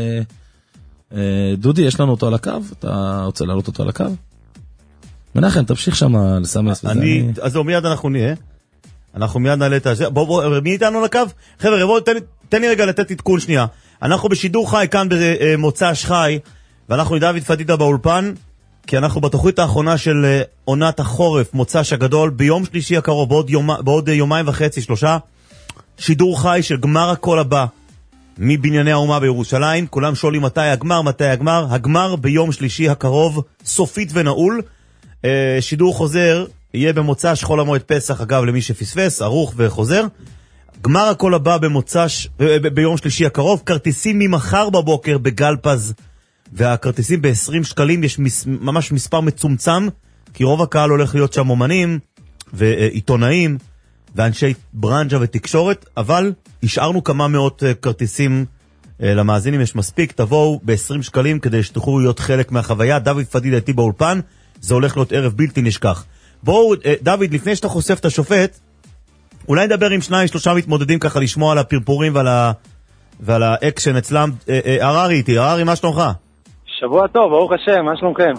אה, דודי, יש לנו אותו על הקו? אתה רוצה להעלות אותו על הקו? מנחם, תמשיך שם לסמס. אני, אז לא, מיד אנחנו נהיה. אנחנו מיד נעלה את זה. בוא, בוא, מי איתנו לקו? חבר'ה, בוא, תן, תן לי רגע לתת עדכון שנייה. אנחנו בשידור חי כאן במוצ"ש חי, ואנחנו עם דוד פדידה באולפן, כי אנחנו בתוכנית האחרונה של עונת החורף, מוצ"ש הגדול, ביום שלישי הקרוב, בעוד, יום, בעוד יומיים וחצי, שלושה, שידור חי של גמר הקול הבא, מבנייני האומה בירושלים. כולם שואלים מתי הגמר, מתי הגמר. הגמר ביום שלישי הקרוב, סופית ונעול. שידור חוזר יהיה במוצ"ש חול המועד פסח, אגב למי שפספס, ערוך וחוזר. גמר הכל הבא במוצ"ש, ב- ביום שלישי הקרוב, כרטיסים ממחר בבוקר בגלפז, והכרטיסים ב-עשרים שקלים, יש מס, ממש מספר מצומצם, כי רוב הקהל הולך להיות שם אומנים ועיתונאים ואנשי ברנג'ה ותקשורת, אבל השארנו כמה מאות כרטיסים למאזינים, יש מספיק, תבואו ב-עשרים שקלים כדי שתוכלו להיות חלק מהחוויה. דוד פדידה איתי באולפן, זה הולך להיות ערב בלתי נשכח. בואו, דוד, לפני שאתה חושף את השופט, אולי נדבר עם שניים, שלושה מתמודדים ככה לשמוע על הפרפורים ועל, ה... ועל האקשן אצלם. הררי איתי, הררי, מה שלומך? שבוע טוב, ברוך השם, מה שלומכם?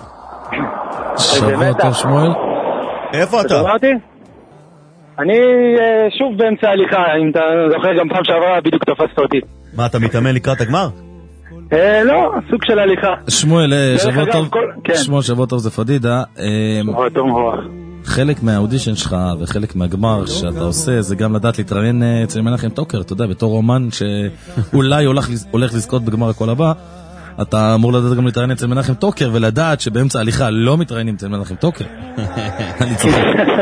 שבוע טוב, שמואל. איפה אתה? אתה אותי? אני שוב באמצע הליכה, אם אתה זוכר גם פעם שעברה, בדיוק תפסת אותי. מה, אתה מתאמן לקראת הגמר? לא, סוג של הליכה. שמואל, שבוע טוב, שמואל, שבוע טוב זה פדידה. שבוע טוב מבורך. חלק מהאודישן שלך וחלק מהגמר שאתה עושה זה גם לדעת להתראיין אצל מנחם טוקר, אתה יודע, בתור אומן שאולי הולך לזכות בגמר הקול הבא, אתה אמור לדעת גם להתראיין אצל מנחם טוקר ולדעת שבאמצע ההליכה לא מתראיינים אצל מנחם טוקר. אני צוחק.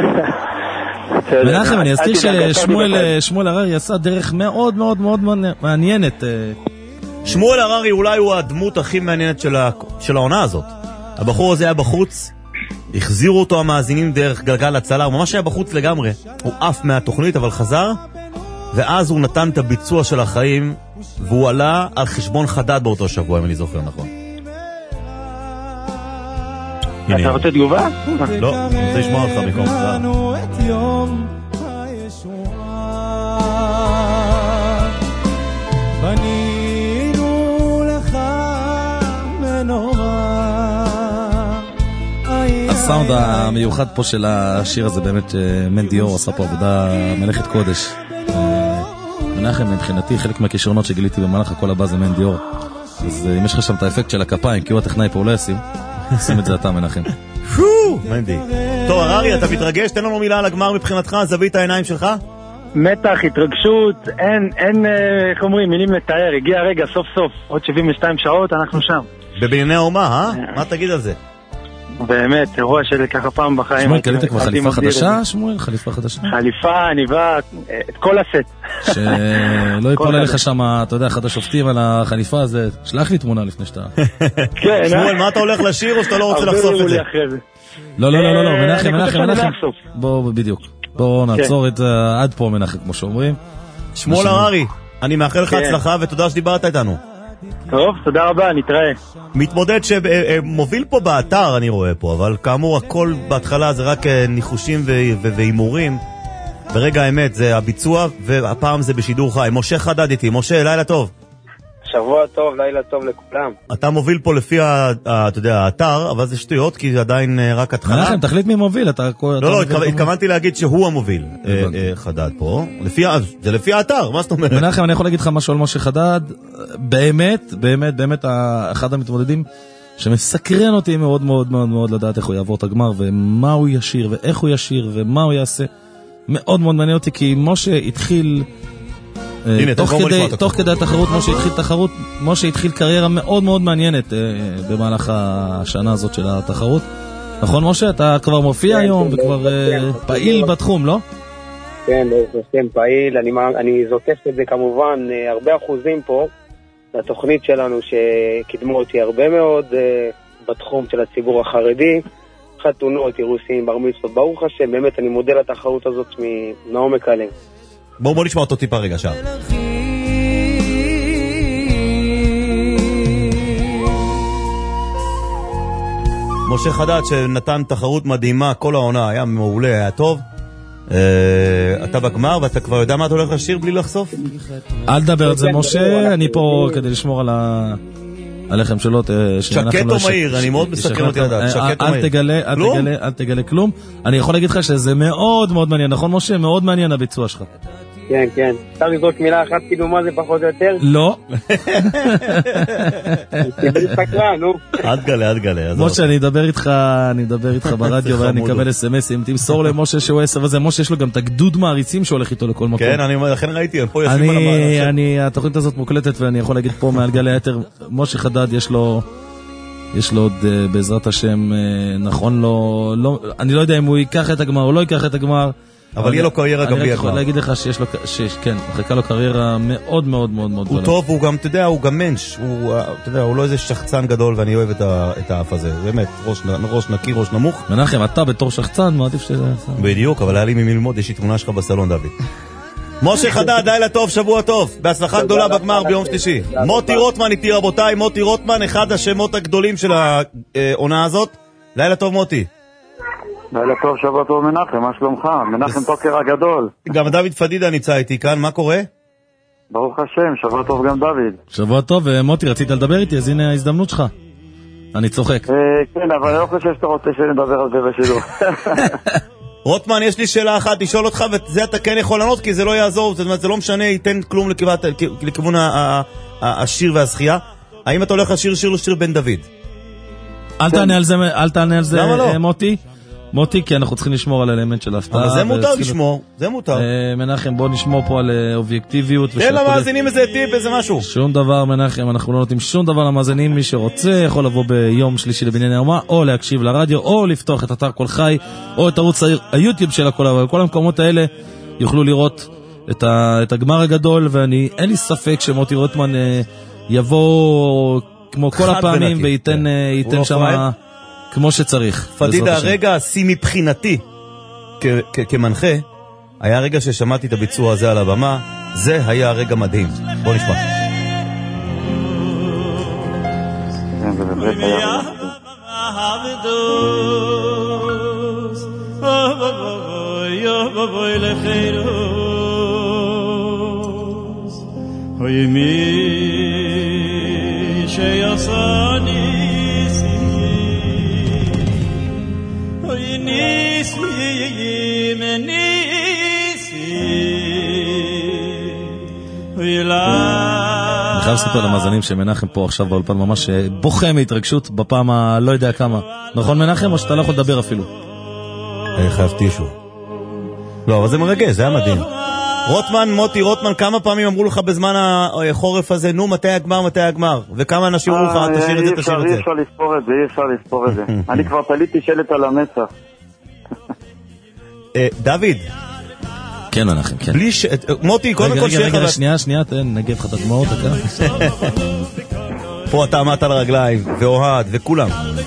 מנחם, אני אזכיר ששמואל הררי עשה דרך מאוד מאוד מאוד מעניינת שמואל הררי אולי הוא הדמות הכי מעניינת של, ה... של העונה הזאת. הבחור הזה היה בחוץ, החזירו אותו המאזינים דרך גלגל הצלה, הוא ממש היה בחוץ לגמרי. הוא עף מהתוכנית אבל חזר, ואז הוא נתן את הביצוע של החיים, והוא עלה על חשבון חדד באותו שבוע, אם אני זוכר נכון. אתה רוצה תגובה? לא, אני רוצה לשמוע אותך מקום חזר. בנינו לך מנורה. הסאונד המיוחד פה של השיר הזה באמת מנדי אור עשה פה עבודה מלאכת קודש. מנחם, מבחינתי חלק מהכישרונות שגיליתי במהלך הכל הבא זה מנדי אור. אז אם יש לך שם את האפקט של הכפיים, כי הוא הטכנאי פה לא ישים, שים את זה אתה מנחם. מנדי. טוב, הררי, אתה מתרגש? תן לנו מילה על הגמר מבחינתך, זווית העיניים שלך? מתח, התרגשות, אין, אין, איך אומרים, מילים לתאר, הגיע הרגע, סוף סוף, עוד שבעים ושתיים שעות, אנחנו שם. בבנייני האומה, אה? מה תגיד על זה? באמת, אירוע של ככה פעם בחיים. שמואל, קלית כבר חליפה חדשה, שמואל? חליפה חדשה? חליפה, עניבה, את כל הסט. שלא ייפול עליך שם, אתה יודע, אחד השופטים על החליפה הזה, שלח לי תמונה לפני שאתה... כן, שמואל, מה אתה הולך לשיר או שאתה לא רוצה לחשוף את זה? לא, לא, לא, לא, מנחם, מנחם, מנחם. בוא, בדיוק. בואו נעצור את עד פה מנחם, כמו שאומרים. שמואל הררי, אני מאחל לך הצלחה ותודה שדיברת איתנו. טוב, תודה רבה, נתראה. מתמודד שמוביל פה באתר, אני רואה פה, אבל כאמור הכל בהתחלה זה רק ניחושים ואימורים. ברגע האמת זה הביצוע, והפעם זה בשידור חי. משה חדד איתי. משה, לילה טוב. שבוע טוב, לילה טוב לכולם. אתה מוביל פה לפי, אתה יודע, האתר, אבל זה שטויות, כי זה עדיין רק התחלה. מנחם, תחליט מי מוביל. לא, לא, התכוונתי להגיד שהוא המוביל, חדד פה. זה לפי האתר, מה זאת אומרת? מנחם, אני יכול להגיד לך משהו על משה חדד. באמת, באמת, באמת, אחד המתמודדים שמסקרן אותי מאוד מאוד מאוד מאוד לדעת איך הוא יעבור את הגמר, ומה הוא ישיר, ואיך הוא ישיר, ומה הוא יעשה. מאוד מאוד מעניין אותי, כי משה התחיל... הנה, תוך כדי, תוך כדי התחרות, משה התחיל תחרות, משה התחיל קריירה מאוד מאוד מעניינת במהלך השנה הזאת של התחרות. נכון, משה? אתה כבר מופיע היום וכבר פעיל בתחום, לא? כן, כן, פעיל. אני זוקף את זה כמובן הרבה אחוזים פה לתוכנית שלנו שקידמו אותי הרבה מאוד בתחום של הציבור החרדי, חתונות, אירוסים, בר מצוות, ברוך השם, באמת אני מודה לתחרות הזאת מעומק הלב. בואו בוא נשמע אותו טיפה רגע שם. משה חדד שנתן תחרות מדהימה, כל העונה היה מעולה, היה טוב. אתה בגמר ואתה כבר יודע מה אתה הולך לשיר בלי לחשוף? אל תדבר את זה משה, אני פה כדי לשמור על ה... הלחם שלו. שקט או מהיר, אני מאוד מסקרן אותי לדעת. שקט או מהיר. אל תגלה, אל תגלה, אל תגלה כלום. אני יכול להגיד לך שזה מאוד מאוד מעניין, נכון משה? מאוד מעניין הביצוע שלך. כן, כן. אפשר לזרוק מילה אחת, כאילו מה זה פחות או יותר? לא. אל תגלה, אל תגלה. משה, אני אדבר איתך, אני אדבר איתך ברדיו, ואני אקבל אס-אמסים. תמסור למשה שהוא עשר וזה. משה, יש לו גם את הגדוד מעריצים שהולך איתו לכל מקום. כן, אני לכן ראיתי, פה יושבים על המעלה. אני, התוכנית הזאת מוקלטת, ואני יכול להגיד פה מעל גלי היתר, משה חדד, יש לו, יש לו עוד, בעזרת השם, נכון לו, לא, אני לא יודע אם הוא ייקח את הגמר או לא ייקח את הגמר. אבל יהיה לו קריירה גם בלי הגמר. אני רק יכול להגיד לך שיש לו, כן, מחכה לו קריירה מאוד מאוד מאוד מאוד גדולה. הוא טוב, הוא גם, אתה יודע, הוא גם מנש, הוא, אתה יודע, הוא לא איזה שחצן גדול, ואני אוהב את האף הזה, באמת, ראש נקי, ראש נמוך. מנחם, אתה בתור שחצן, מה עדיף שזה? בדיוק, אבל היה לי ממי ללמוד, יש לי תמונה שלך בסלון, דוד. משה חדד, לילה טוב, שבוע טוב, בהצלחה גדולה בגמר ביום שלישי. מוטי רוטמן איתי, רבותיי, מוטי רוטמן, אחד השמות הגדולים של העונה הזאת. לילה טוב, מוטי. לילה טוב, שבוע טוב מנחם, מה שלומך? מנחם טוקר הגדול. גם דוד פדידה נמצא איתי כאן, מה קורה? ברוך השם, שבוע טוב גם דוד. שבוע טוב, מוטי, רצית לדבר איתי, אז הנה ההזדמנות שלך. אני צוחק. כן, אבל אני לא חושב שאתה רוצה שנדבר על זה בשידור. רוטמן, יש לי שאלה אחת לשאול אותך, וזה אתה כן יכול לענות, כי זה לא יעזור, זאת אומרת, זה לא משנה, ייתן כלום לכיוון השיר והזכייה. האם אתה הולך לשיר שיר לשיר בן דוד? אל תענה על זה, אל תענה על זה, מוטי. מוטי, כי אנחנו צריכים לשמור על האלמנט של ההפתעה. אבל זה מותר לשמור, זה מותר. מנחם, בוא נשמור פה על אובייקטיביות. תן למאזינים איזה טיפ, איזה משהו. שום דבר, מנחם, אנחנו לא נותנים שום דבר למאזינים. מי שרוצה יכול לבוא ביום שלישי לבנייני האומה, או להקשיב לרדיו, או לפתוח את אתר כל חי, או את ערוץ היוטיוב של הכל. אבל כל המקומות האלה יוכלו לראות את הגמר הגדול, ואני, אין לי ספק שמוטי רוטמן יבוא כמו כל הפעמים וייתן שם כמו שצריך. פדידה, הרגע השיא מבחינתי כמנחה, היה רגע ששמעתי את הביצוע הזה על הבמה, זה היה רגע מדהים. בוא נשמע. זה באמת היה אוי מי שיעשה ניסים, אוי ניסים ניסים, אוי לה. אני חייב לספר למאזינים שמנחם פה עכשיו באולפן ממש בוכה מהתרגשות בפעם הלא יודע כמה. נכון מנחם, או שאתה לא יכול לדבר אפילו? אני חייב טישו. לא, אבל זה מרגש, זה היה מדהים. רוטמן, מוטי, רוטמן, כמה פעמים אמרו לך בזמן החורף הזה, נו, מתי הגמר, מתי הגמר? וכמה אנשים אמרו לך, תשאיר את זה, תשאיר את זה. אי אפשר לספור את זה, אי אפשר לספור את זה. אני כבר תליתי שלט על המצח. דוד. כן, מנחם, כן. בלי ש... מוטי, קודם כל שיהיה לך... רגע, רגע, שנייה, שנייה, תן, נגב לך את הדמעות, אתה. פה אתה עמדת על הרגליים, ואוהד, וכולם.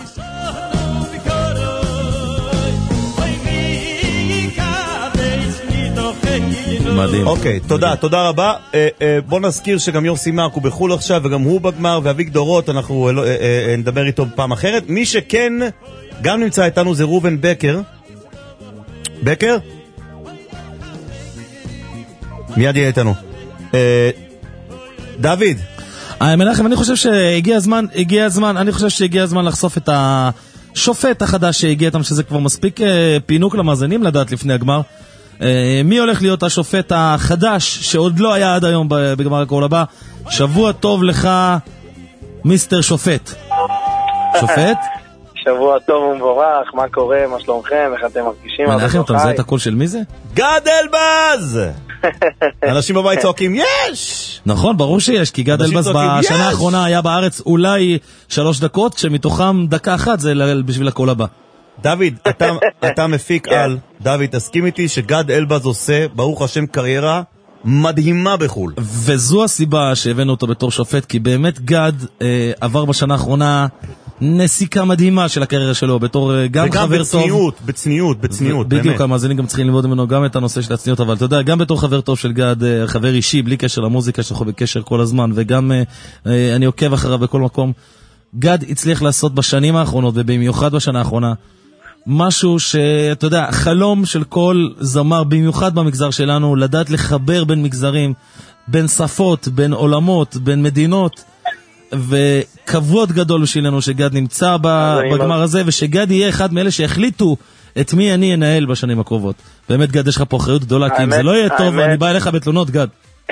מדהים. אוקיי, תודה, תודה רבה. בוא נזכיר שגם יוסי מרק הוא בחול עכשיו, וגם הוא בגמר, ואביק דורות, אנחנו נדבר איתו פעם אחרת. מי שכן גם נמצא איתנו זה רובן בקר. בקר? מיד יהיה איתנו. דוד. מנחם, אני חושב שהגיע הזמן, הגיע הזמן, אני חושב שהגיע הזמן לחשוף את השופט החדש שהגיע איתם, שזה כבר מספיק פינוק למאזינים לדעת לפני הגמר. מי הולך להיות השופט החדש שעוד לא היה עד היום בגמר הקול הבא? שבוע טוב לך, מיסטר שופט. שופט? שבוע טוב ומבורך, מה קורה, מה שלומכם, איך אתם מרגישים? מנחם, אתה מזהה את הקול של מי זה? גד אלבז! אנשים בבית צועקים יש! נכון, ברור שיש, כי גד אלבז בשנה האחרונה היה בארץ אולי שלוש דקות, שמתוכם דקה אחת זה בשביל הקול הבא. דוד, אתה, אתה מפיק על, דוד, תסכים איתי שגד אלבז עושה, ברוך השם, קריירה מדהימה בחול. וזו הסיבה שהבאנו אותו בתור שופט, כי באמת גד אה, עבר בשנה האחרונה נסיקה מדהימה של הקריירה שלו, בתור גם חבר בצניעות, טוב. וגם בצניעות, בצניעות, בצניעות, באמת. בדיוק, המאזינים גם צריכים ללמוד ממנו גם את הנושא של הצניעות, אבל אתה יודע, גם בתור חבר טוב של גד, חבר אישי, בלי קשר למוזיקה, שאנחנו בקשר כל הזמן, וגם אה, אני עוקב אחריו בכל מקום. גד הצליח לעשות בשנים האחרונות, ובמיוחד בשנה האחרונה, משהו שאתה יודע, חלום של כל זמר, במיוחד במגזר שלנו, לדעת לחבר בין מגזרים, בין שפות, בין עולמות, בין מדינות, וכבוד גדול בשבילנו שגד נמצא בגמר הזה, ושגד יהיה אחד מאלה שהחליטו את מי אני אנהל בשנים הקרובות. באמת גד, יש לך פה אחריות גדולה, כי אם זה לא יהיה טוב, אני בא אליך בתלונות, גד.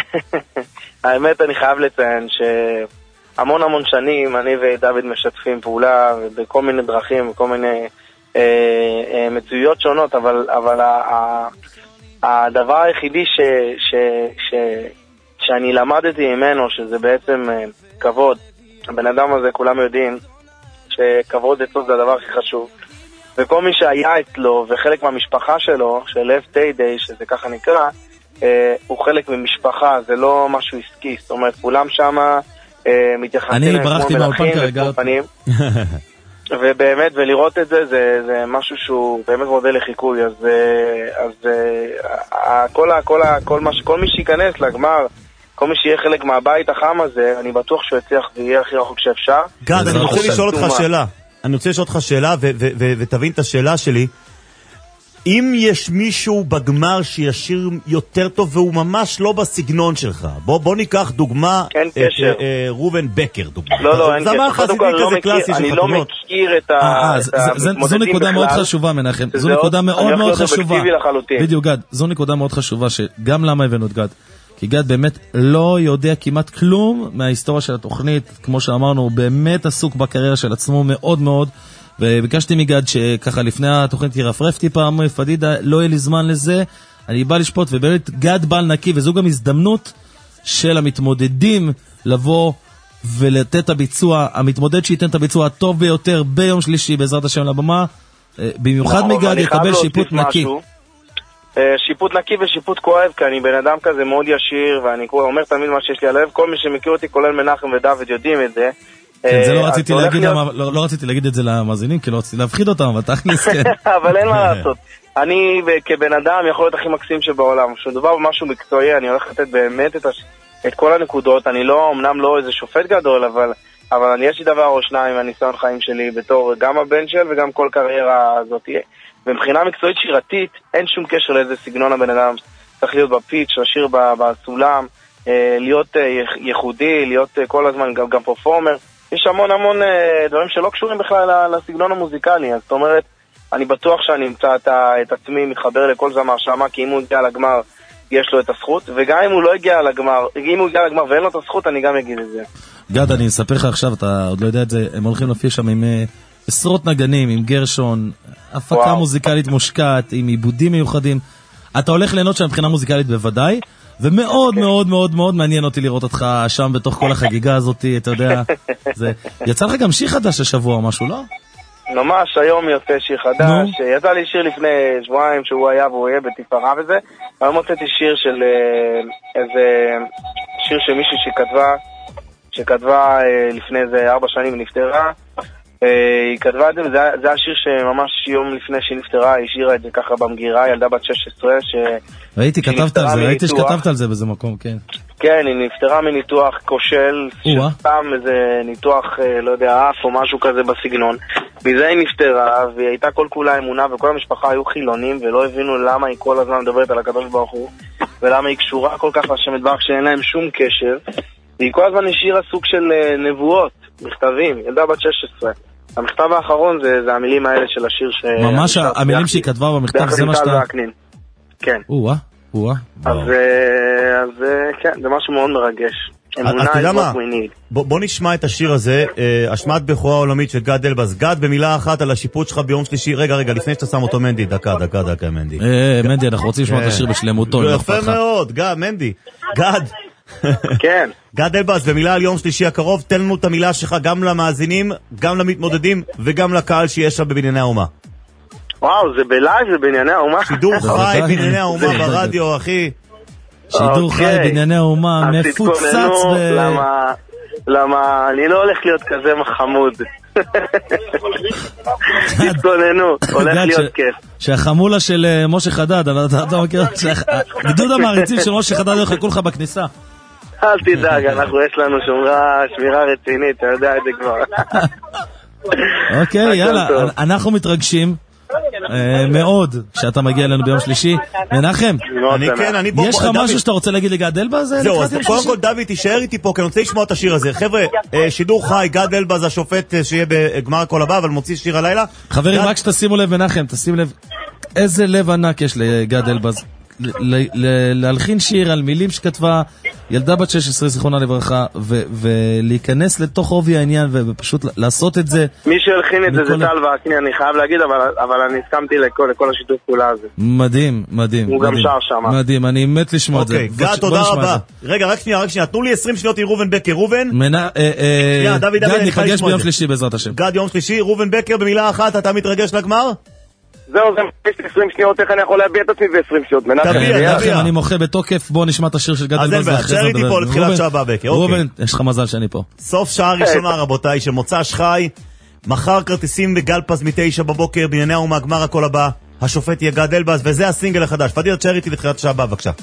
האמת, אני חייב לציין שהמון המון שנים אני ודוד משתפים פעולה בכל מיני דרכים, בכל מיני מצויות שונות, אבל אבל הדבר היחידי ש ש ש שאני למדתי ממנו, שזה בעצם כבוד. הבן אדם הזה, כולם יודעים שכבוד אצלו זה הדבר הכי חשוב, וכל מי שהיה אצלו וחלק מהמשפחה שלו, של אף די די, שזה ככה נקרא, הוא חלק ממשפחה, זה לא משהו עסקי. זאת אומרת, כולם שם מתייחסים כמו מלכים ופנים, ובאמת, ולראות את זה, זה, זה משהו שהוא באמת מודל לחיקוי. אז, אז כל, כל, כל, מה, כל מי שיכנס לגמר, כל מי שיהיה חלק מהבית החם הזה, אני בטוח שהוא יצליח ויהיה הכי רחוק שאפשר. גד, אני רוצה לשאול אותך שאלה. אני רוצה לשאול אותך שאלה, ותבין את השאלה שלי. אם יש מישהו בגמר שישיר יותר טוב והוא ממש לא בסגנון שלך, בוא, בוא ניקח דוגמה, את רובן בקר, דוגמה. לא, לא, אין קשר. קודם כל, לא מכיר, אני לא מכיר את המתמודדים זו נקודה מאוד חשובה, מנחם. זו נקודה מאוד מאוד חשובה. בדיוק, גד, זו נקודה מאוד חשובה, שגם למה הבאנו את גד. כי גד באמת לא יודע כמעט כלום מההיסטוריה של התוכנית, כמו שאמרנו, הוא באמת עסוק בקריירה של עצמו מאוד מאוד, וביקשתי מגד שככה לפני התוכנית ירפרף טיפה, אמר פדידה, לא יהיה לי זמן לזה, אני בא לשפוט, ובאמת גד בעל נקי, וזו גם הזדמנות של המתמודדים לבוא ולתת את הביצוע, המתמודד שייתן את הביצוע הטוב ביותר ביום שלישי בעזרת השם לבמה, במיוחד מגד יקבל שיפוט נקי. שיפוט נקי ושיפוט כואב, כי אני בן אדם כזה מאוד ישיר, ואני אומר תמיד מה שיש לי על הלב. כל מי שמכיר אותי, כולל מנחם ודוד, יודעים את זה. כן, זה לא רציתי להגיד, לא רציתי להגיד את זה למאזינים, כי לא רציתי להפחיד אותם, אבל תכניס, כן. אבל אין מה לעשות. אני כבן אדם יכול להיות הכי מקסים שבעולם. כשמדובר במשהו מקצועי, אני הולך לתת באמת את כל הנקודות. אני לא, אמנם לא איזה שופט גדול, אבל אבל יש לי דבר או שניים מהניסיון חיים שלי בתור גם הבן של וגם כל קריירה הזאת. ומבחינה מקצועית שירתית, אין שום קשר לאיזה סגנון הבן אדם. צריך להיות בפיץ', לשיר בסולם, להיות ייחודי, להיות כל הזמן גם, גם פרפורמר. יש המון המון דברים שלא קשורים בכלל לסגנון המוזיקלי. אז זאת אומרת, אני בטוח שאני אמצא את, את עצמי מתחבר לכל זמר שמה, כי אם הוא הגיע לגמר, יש לו את הזכות, וגם אם הוא לא הגיע לגמר, אם הוא הגיע לגמר ואין לו את הזכות, אני גם אגיד את זה. גד, אני אספר לך עכשיו, אתה עוד לא יודע את זה, הם הולכים להופיע שם עם עשרות נגנים, עם גרשון, הפקה וואו. מוזיקלית מושקעת, עם עיבודים מיוחדים. אתה הולך ליהנות שם מבחינה מוזיקלית בוודאי, ומאוד מאוד מאוד מאוד מעניין אותי לראות אותך שם בתוך כל החגיגה הזאת, אתה יודע. זה... יצא לך גם שיר חדש השבוע או משהו, לא? ממש, היום יוצא שיר חדש. יצא לי שיר לפני שבועיים שהוא היה והוא יהיה בתפארה וזה. היום מוצאתי שיר של איזה שיר שמישהי שכתבה, שכתבה לפני איזה ארבע שנים ונפטרה. היא כתבה את זה, וזה זה השיר שממש יום לפני שהיא נפטרה, היא שירה את זה ככה במגירה, ילדה בת שש עשרה ש... ראיתי, כתבת על זה, ראיתי שכתבת על זה באיזה מקום, כן. כן, היא נפטרה מניתוח כושל, שסתם איזה ניתוח, לא יודע, אף או משהו כזה בסגנון. בזה היא נפטרה, והיא הייתה כל כולה אמונה, וכל המשפחה היו חילונים, ולא הבינו למה היא כל הזמן מדברת על הקדוש ברוך הוא, ולמה היא קשורה כל כך לשם יתברך שאין להם שום קשר. והיא כל הזמן השאירה סוג של נבואות, מכתבים, ילדה בת שש עשרה. המכתב האחרון זה, זה המילים האלה של השיר ש... ממש המילים שהיא כתבה במכתב, זה מה שאתה... כן. או-אה, או-אה. אז, אז כן, זה משהו מאוד מרגש. אמונה is what we need. בוא, בוא נשמע את השיר הזה, השמעת בכורה עולמית של גד אלבז. גד, במילה אחת על השיפוט שלך ביום שלישי. רגע, רגע, לפני שאתה שם אותו מנדי, דקה, דקה, דקה, מנדי. מנדי, אנחנו רוצים לשמוע את השיר בשלמותו. יפה מאוד, גד, מנדי. גד. כן. גד אלבז, במילה על יום שלישי הקרוב, תן לנו את המילה שלך גם למאזינים, גם למתמודדים וגם לקהל שיש שם בבנייני האומה. וואו, זה בלייב, זה בבנייני האומה. שידור חי בבנייני האומה ברדיו, אחי. שידור חי בבנייני האומה, מפוצץ ב... למה, למה, אני לא הולך להיות כזה מחמוד. תתכוננו, הולך להיות כיף. שהחמולה של משה חדד, אתה מכיר, גדוד המעריצים של משה חדד יחכו לך בכניסה. אל תדאג, אנחנו יש לנו שמירה רצינית, אתה יודע את זה כבר. אוקיי, יאללה, אנחנו מתרגשים מאוד שאתה מגיע אלינו ביום שלישי. מנחם, יש לך משהו שאתה רוצה להגיד לגד אלבז? זהו, אז קודם כל דוד תישאר איתי פה, כי אני רוצה לשמוע את השיר הזה. חבר'ה, שידור חי, גד אלבז השופט שיהיה בגמר הכל הבא, אבל מוציא שיר הלילה. חברים, רק שתשימו לב, מנחם, תשים לב איזה לב ענק יש לגד אלבז להלחין שיר על מילים שכתבה ילדה בת שש עשרה זיכרונה לברכה, ולהיכנס לתוך עובי העניין ופשוט לעשות את זה. מי שהלחין את זה זה טל וקני, אני חייב להגיד, אבל אני הסכמתי לכל השיתוף פעולה הזה. מדהים, מדהים. הוא גם שר שם. מדהים, אני מת לשמוע את זה. אוקיי, גד, תודה רבה. רגע, רק שנייה, רק שנייה, תנו לי עשרים שניות עם רובן בקר. רובן? גד, ניפגש ביום שלישי בעזרת השם. גד, יום שלישי, רובן בקר, במילה אחת, אתה מתרגש לגמר? זהו, זה עשרים שניות, איך אני יכול להביע את עצמי ב-עשרים שניות? תביע, תביע. אני מוחה בתוקף, בוא נשמע את השיר של גד אלבז. אז אין בעיה, תשאר איתי פה לתחילת שעה הבאה, בקר. רובן, יש לך מזל שאני פה. סוף שעה ראשונה, רבותיי, של מוצ"ש חי. מחר כרטיסים בגלפז מתשע בבוקר, בענייני האומה, גמר הכל הבא. השופט יהיה גד אלבז, וזה הסינגל החדש. פדיר, תשאר איתי לתחילת שעה הבאה, בבקשה.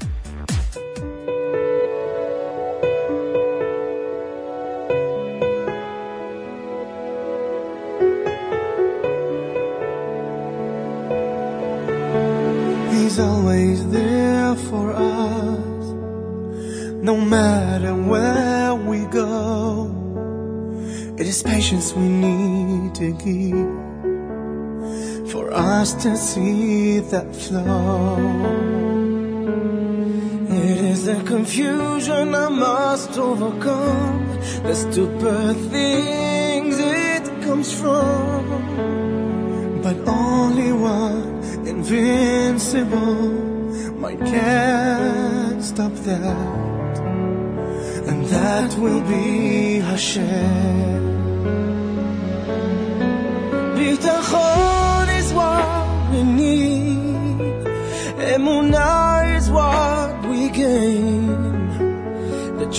He's always there for us, no matter where we go. It is patience we need to give for us to see that flow. It is the confusion I must overcome, the stupid things it comes from, but only one invincible might can't stop that, and that will be Hashem. Bitachon is what we need,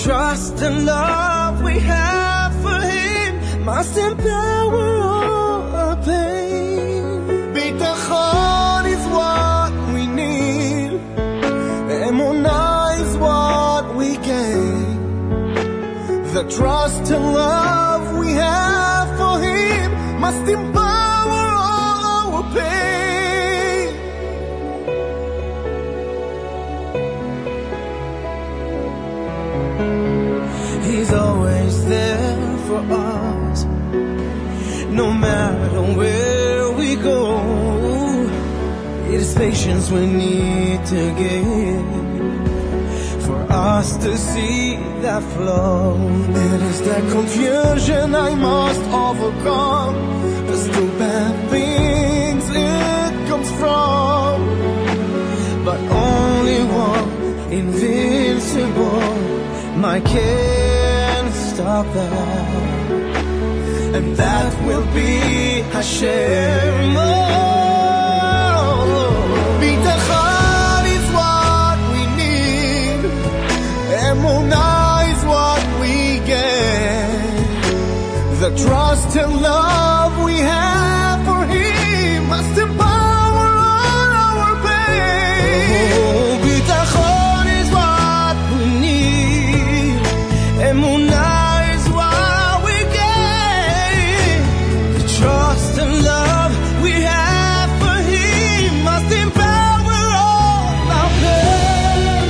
trust and love we have for him must empower all our pain. ביטחון is what we need, אמונה is what we gain. The trust and love we have for him must empower all our pain. He's always there for us, no matter where we go. It is patience we need to give for us to see that flow. It is that confusion I must overcome. There's two bad things it comes from, but only one invincible might can stop that, and that will be Hashem. Bitachon is what we need, Emunah is what we get. The trust and love we have for him must empower all our pain. Bitachon is what we need, Emunah is what we get. The trust and love we have for him must empower all our pain.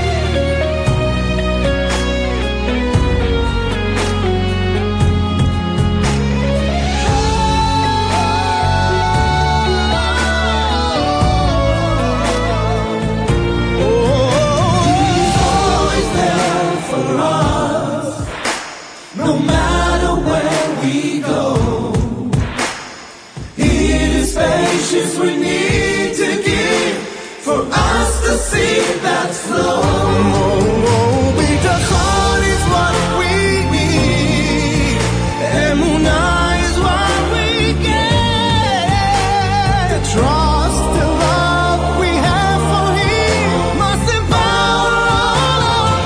He's always there for us, no matter where we go. It is patience we need to give for us to see that flow. Bitachon is what we need, Emunah is what we get. The trust and love we have for him must empower all our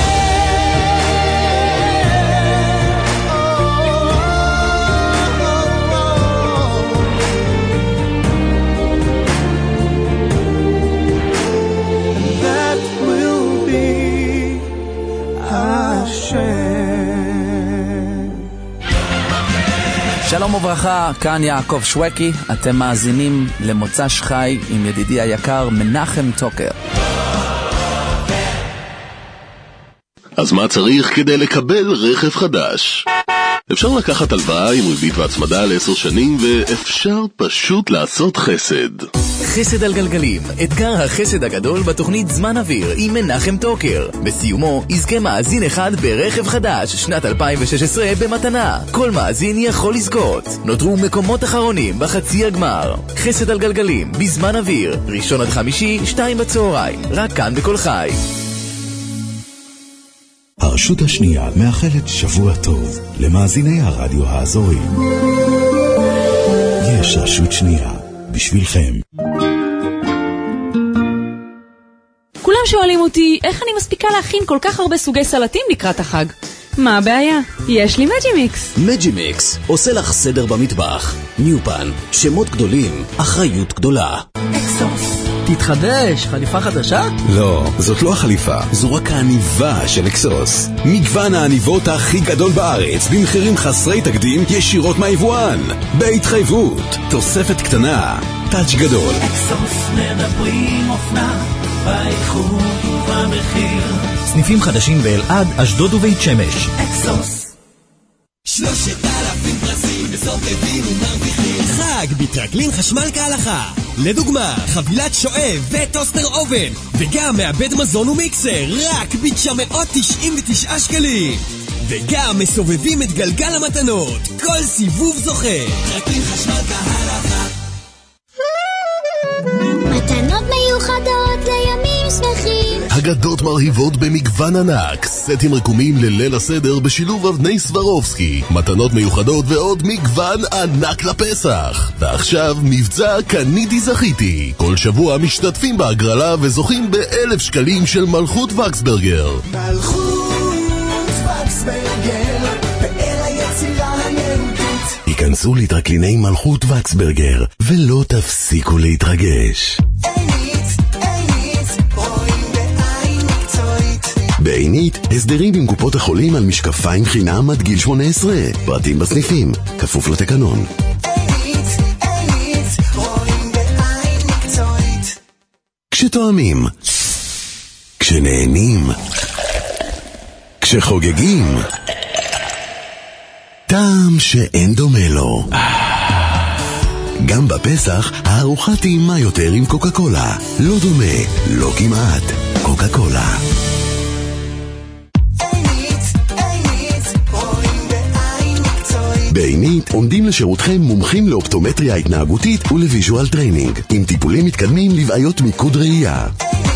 pain. And that will be Hashem. שלום וברכה, כאן יעקב שווקי, אתם מאזינים למוצ"ש חי עם ידידי היקר מנחם טוקר. אז מה צריך כדי לקבל רכב חדש? אפשר לקחת הלוואה עם ריבית והצמדה לעשר שנים, ואפשר פשוט לעשות חסד. חסד על גלגלים, אתגר החסד הגדול בתוכנית זמן אוויר עם מנחם טוקר. בסיומו יזכה מאזין אחד ברכב חדש שנת אלפיים ושש עשרה במתנה. כל מאזין יכול לזכות. נותרו מקומות אחרונים בחצי הגמר. חסד על גלגלים בזמן אוויר, ראשון עד חמישי, שתיים בצהריים, רק כאן בכל חי. הרשות השנייה מאחלת שבוע טוב למאזיני הרדיו האזורי. יש רשות שנייה בשבילכם. כולם שואלים אותי איך אני מספיקה להכין כל כך הרבה סוגי סלטים לקראת החג. מה הבעיה? יש לי מג'ימיקס. מג'ימיקס עושה לך סדר במטבח. ניופן, שמות גדולים, אחריות גדולה. אקסוס. תתחדש, חליפה חדשה? לא, זאת לא החליפה, זו רק העניבה של אקסוס. מגוון העניבות הכי גדול בארץ, במחירים חסרי תקדים ישירות מהיבואן. בהתחייבות, תוספת קטנה, טאץ' גדול. אקסוס מדברים אופנה, באיכות ובמחיר. סניפים חדשים באלעד, אשדוד ובית שמש. אקסוס. שלושת אלפים פרסים מסובבים ומרוויחים. חג בטרקלין חשמל כהלכה. לדוגמה, חבילת שואב וטוסטר אובן, וגם מעבד מזון ומיקסר, רק ב-תשע מאות תשעים ותשעה שקלים. וגם מסובבים את גלגל המתנות, כל סיבוב זוכה. טרקלין חשמל כהלכה. מתנות מיוחדות לימים שמחים. הגדות מרהיבות במגוון ענק, סטים רקומים לליל הסדר בשילוב אבני סברובסקי, מתנות מיוחדות ועוד מגוון ענק לפסח. ועכשיו מבצע קניתי זכיתי, כל שבוע משתתפים בהגרלה וזוכים באלף שקלים של מלכות וקסברגר. מלכות היכנסו לטרקליני מלכות וקסברגר ולא תפסיקו להתרגש. בעינית, הסדרים עם קופות החולים על משקפיים חינם עד גיל שמונה עשרה. פרטים בסניפים, כפוף לתקנון. כשתואמים, כשנהנים, כשחוגגים, טעם שאין דומה לו. גם בפסח הארוחה טעימה יותר עם קוקה קולה. לא דומה, לא כמעט, קוקה קולה. בעינית עומדים לשירותכם מומחים לאופטומטריה התנהגותית ולוויז'ואל טריינינג, עם טיפולים מתקדמים לבעיות מיקוד ראייה.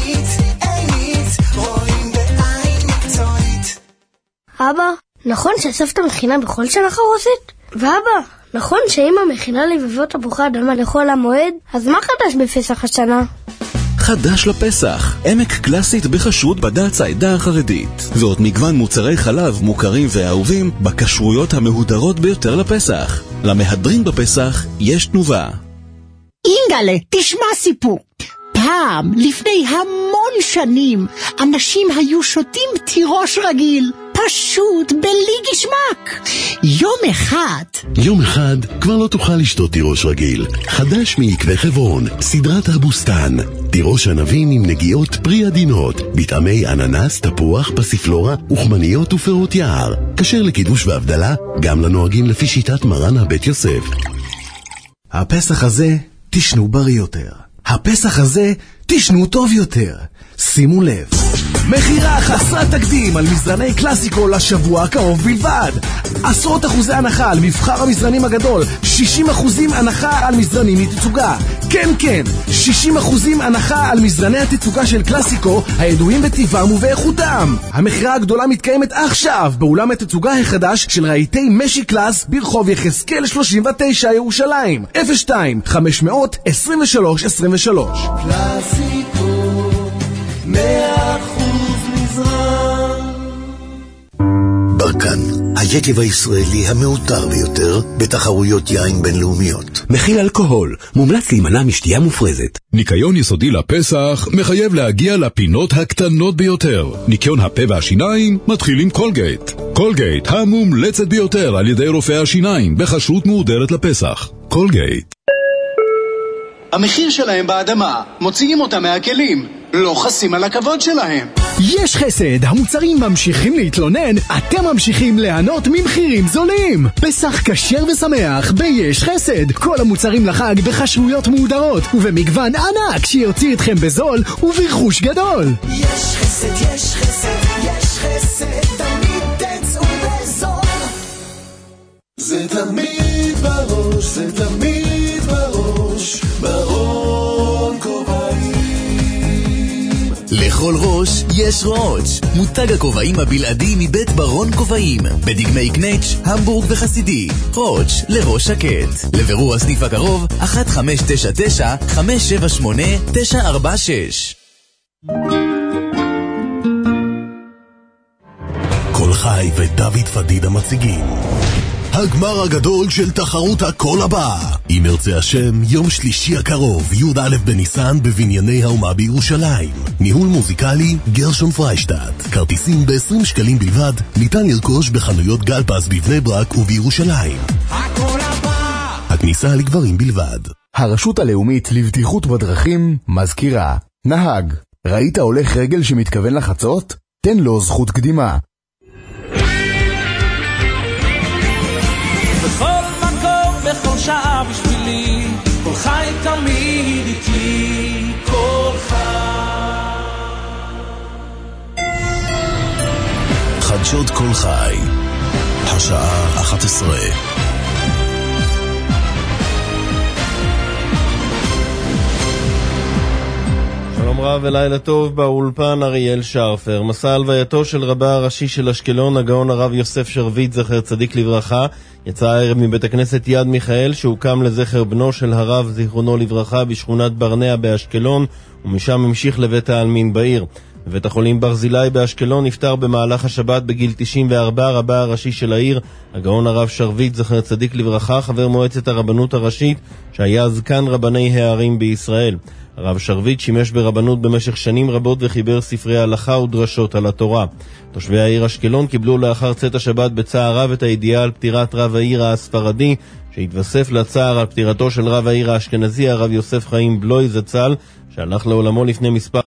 אבא, נכון שסבתא מכינה בכל שנה חרוסת? ואבא, נכון שאמא מכינה לבבות תפוחי אדמה לכל המועד? אז מה חדש בפסח השנה? חדש לפסח, עמק קלאסית בכשרות בד"ץ העדה החרדית, ועוד מגוון מוצרי חלב מוכרים ואהובים בכשרויות המהודרות ביותר לפסח. למהדרים בפסח יש תנובה. אינגלה, תשמע סיפור. פעם, לפני המון שנים, אנשים היו שותים תירוש רגיל, פשוט בלי גשמק. יום אחד... יום אחד כבר לא תוכל לשתות תירוש רגיל. חדש מעקבי חברון, סדרת הבוסתן. תירוש ענבים עם נגיעות פרי עדינות, בטעמי אננס, תפוח, פסיפלורה, וחמניות ופירות יער. כשר לקידוש והבדלה, גם לנוהגים לפי שיטת מרן הבית יוסף. הפסח הזה תשנו בריא יותר. הפסח הזה תשנו טוב יותר. שימו לב, מחירה חסרת תקדים על מזרני קלאסיקו לשבוע הקרוב בלבד. עשרות אחוזי הנחה על מבחר המזרנים הגדול, שישים אחוזים הנחה על מזרנים מתצוגה. כן כן, שישים אחוזים הנחה על מזרני התצוגה של קלאסיקו, הידועים בטבעם ובאיכותם. המחירה הגדולה מתקיימת עכשיו באולם התצוגה החדש של רהיטי משי קלאס ברחוב יחזקאל שלושים ותשע ירושלים. אפס שתיים חמש עשרים ושלוש עשרים ושלוש. קלאסיקו מאה אחוז מזרן. ברקן, היקב הישראלי המעוטר ביותר בתחרויות יין בינלאומיות. מכיל אלכוהול, מומלץ להימנע משתייה מופרזת. ניקיון יסודי לפסח מחייב להגיע לפינות הקטנות ביותר. ניקיון הפה והשיניים מתחיל עם קולגייט. קולגייט, המומלצת ביותר על ידי רופאי השיניים בכשרות מעודרת לפסח. קולגייט. המחיר שלהם באדמה, מוציאים אותם מהכלים, לא חסים על הכבוד שלהם. יש חסד, המוצרים ממשיכים להתלונן, אתם ממשיכים ליהנות ממחירים זולים. פסח כשר ושמח ביש חסד, כל המוצרים לחג בחשרויות מהודרות ובמגוון ענק שיוציא אתכם בזול וברכוש גדול. יש חסד, יש חסד, יש חסד, תמיד תצאו בזול. זה תמיד בראש, זה תמיד בראש, ברון כובעים. לכל ראש יש ראש. מותג הכובעים הבלעדי מבית ברון כובעים, בדגמי קנץ', המבורג וחסידי. ראש לראש שקט. לבירור הסניף הקרוב אחת חמש תשע תשע חמש שבע שמונה תשע ארבע שש. כל חי ודוד פדידה מציגים הגמר הגדול של תחרות הכל הבא. אם ירצה השם, יום שלישי הקרוב, י' א' בניסן בבנייני האומה בירושלים. ניהול מוזיקלי גרשון פריישטט. כרטיסים ב-עשרים שקלים בלבד, ניתן לרכוש בחנויות גלפס בבני ברק ובירושלים. הכל הבא. הכניסה לגברים בלבד. הרשות הלאומית לבטיחות בדרכים מזכירה. נהג, ראית הולך רגל שמתכוון לחצות? תן לו זכות קדימה. בכל מקום, בכל שעה בשבילי, כל חי תמיד איתי, כל חי. חדשות כל חי, השעה אחת עשרה. שלום רב ולילה טוב, באולפן אריאל שרפר. מסע הלווייתו של רבה הראשי של אשקלון, הגאון הרב יוסף שרביט זכר צדיק לברכה, יצא הערב מבית הכנסת יד מיכאל שהוקם לזכר בנו של הרב זיכרונו לברכה בשכונת ברנע באשקלון, ומשם המשיך לבית העלמין בעיר. בבית החולים ברזילי באשקלון נפטר במהלך השבת בגיל תשעים וארבע רבה הראשי של העיר, הגאון הרב שרביט זכר צדיק לברכה, חבר מועצת הרבנות הראשית שהיה זקן רבני הערים בישראל. הרב שרביט שימש ברבנות במשך שנים רבות וחיבר ספרי הלכה ודרשות על התורה. תושבי העיר אשקלון קיבלו לאחר צאת השבת בצער רב את הידיעה על פטירת רב העיר הספרדי, שהתווסף לצער על פטירתו של רב העיר האשכנזי הרב יוסף חיים בלוי זצ"ל, שהלך לעולמו לפני מספר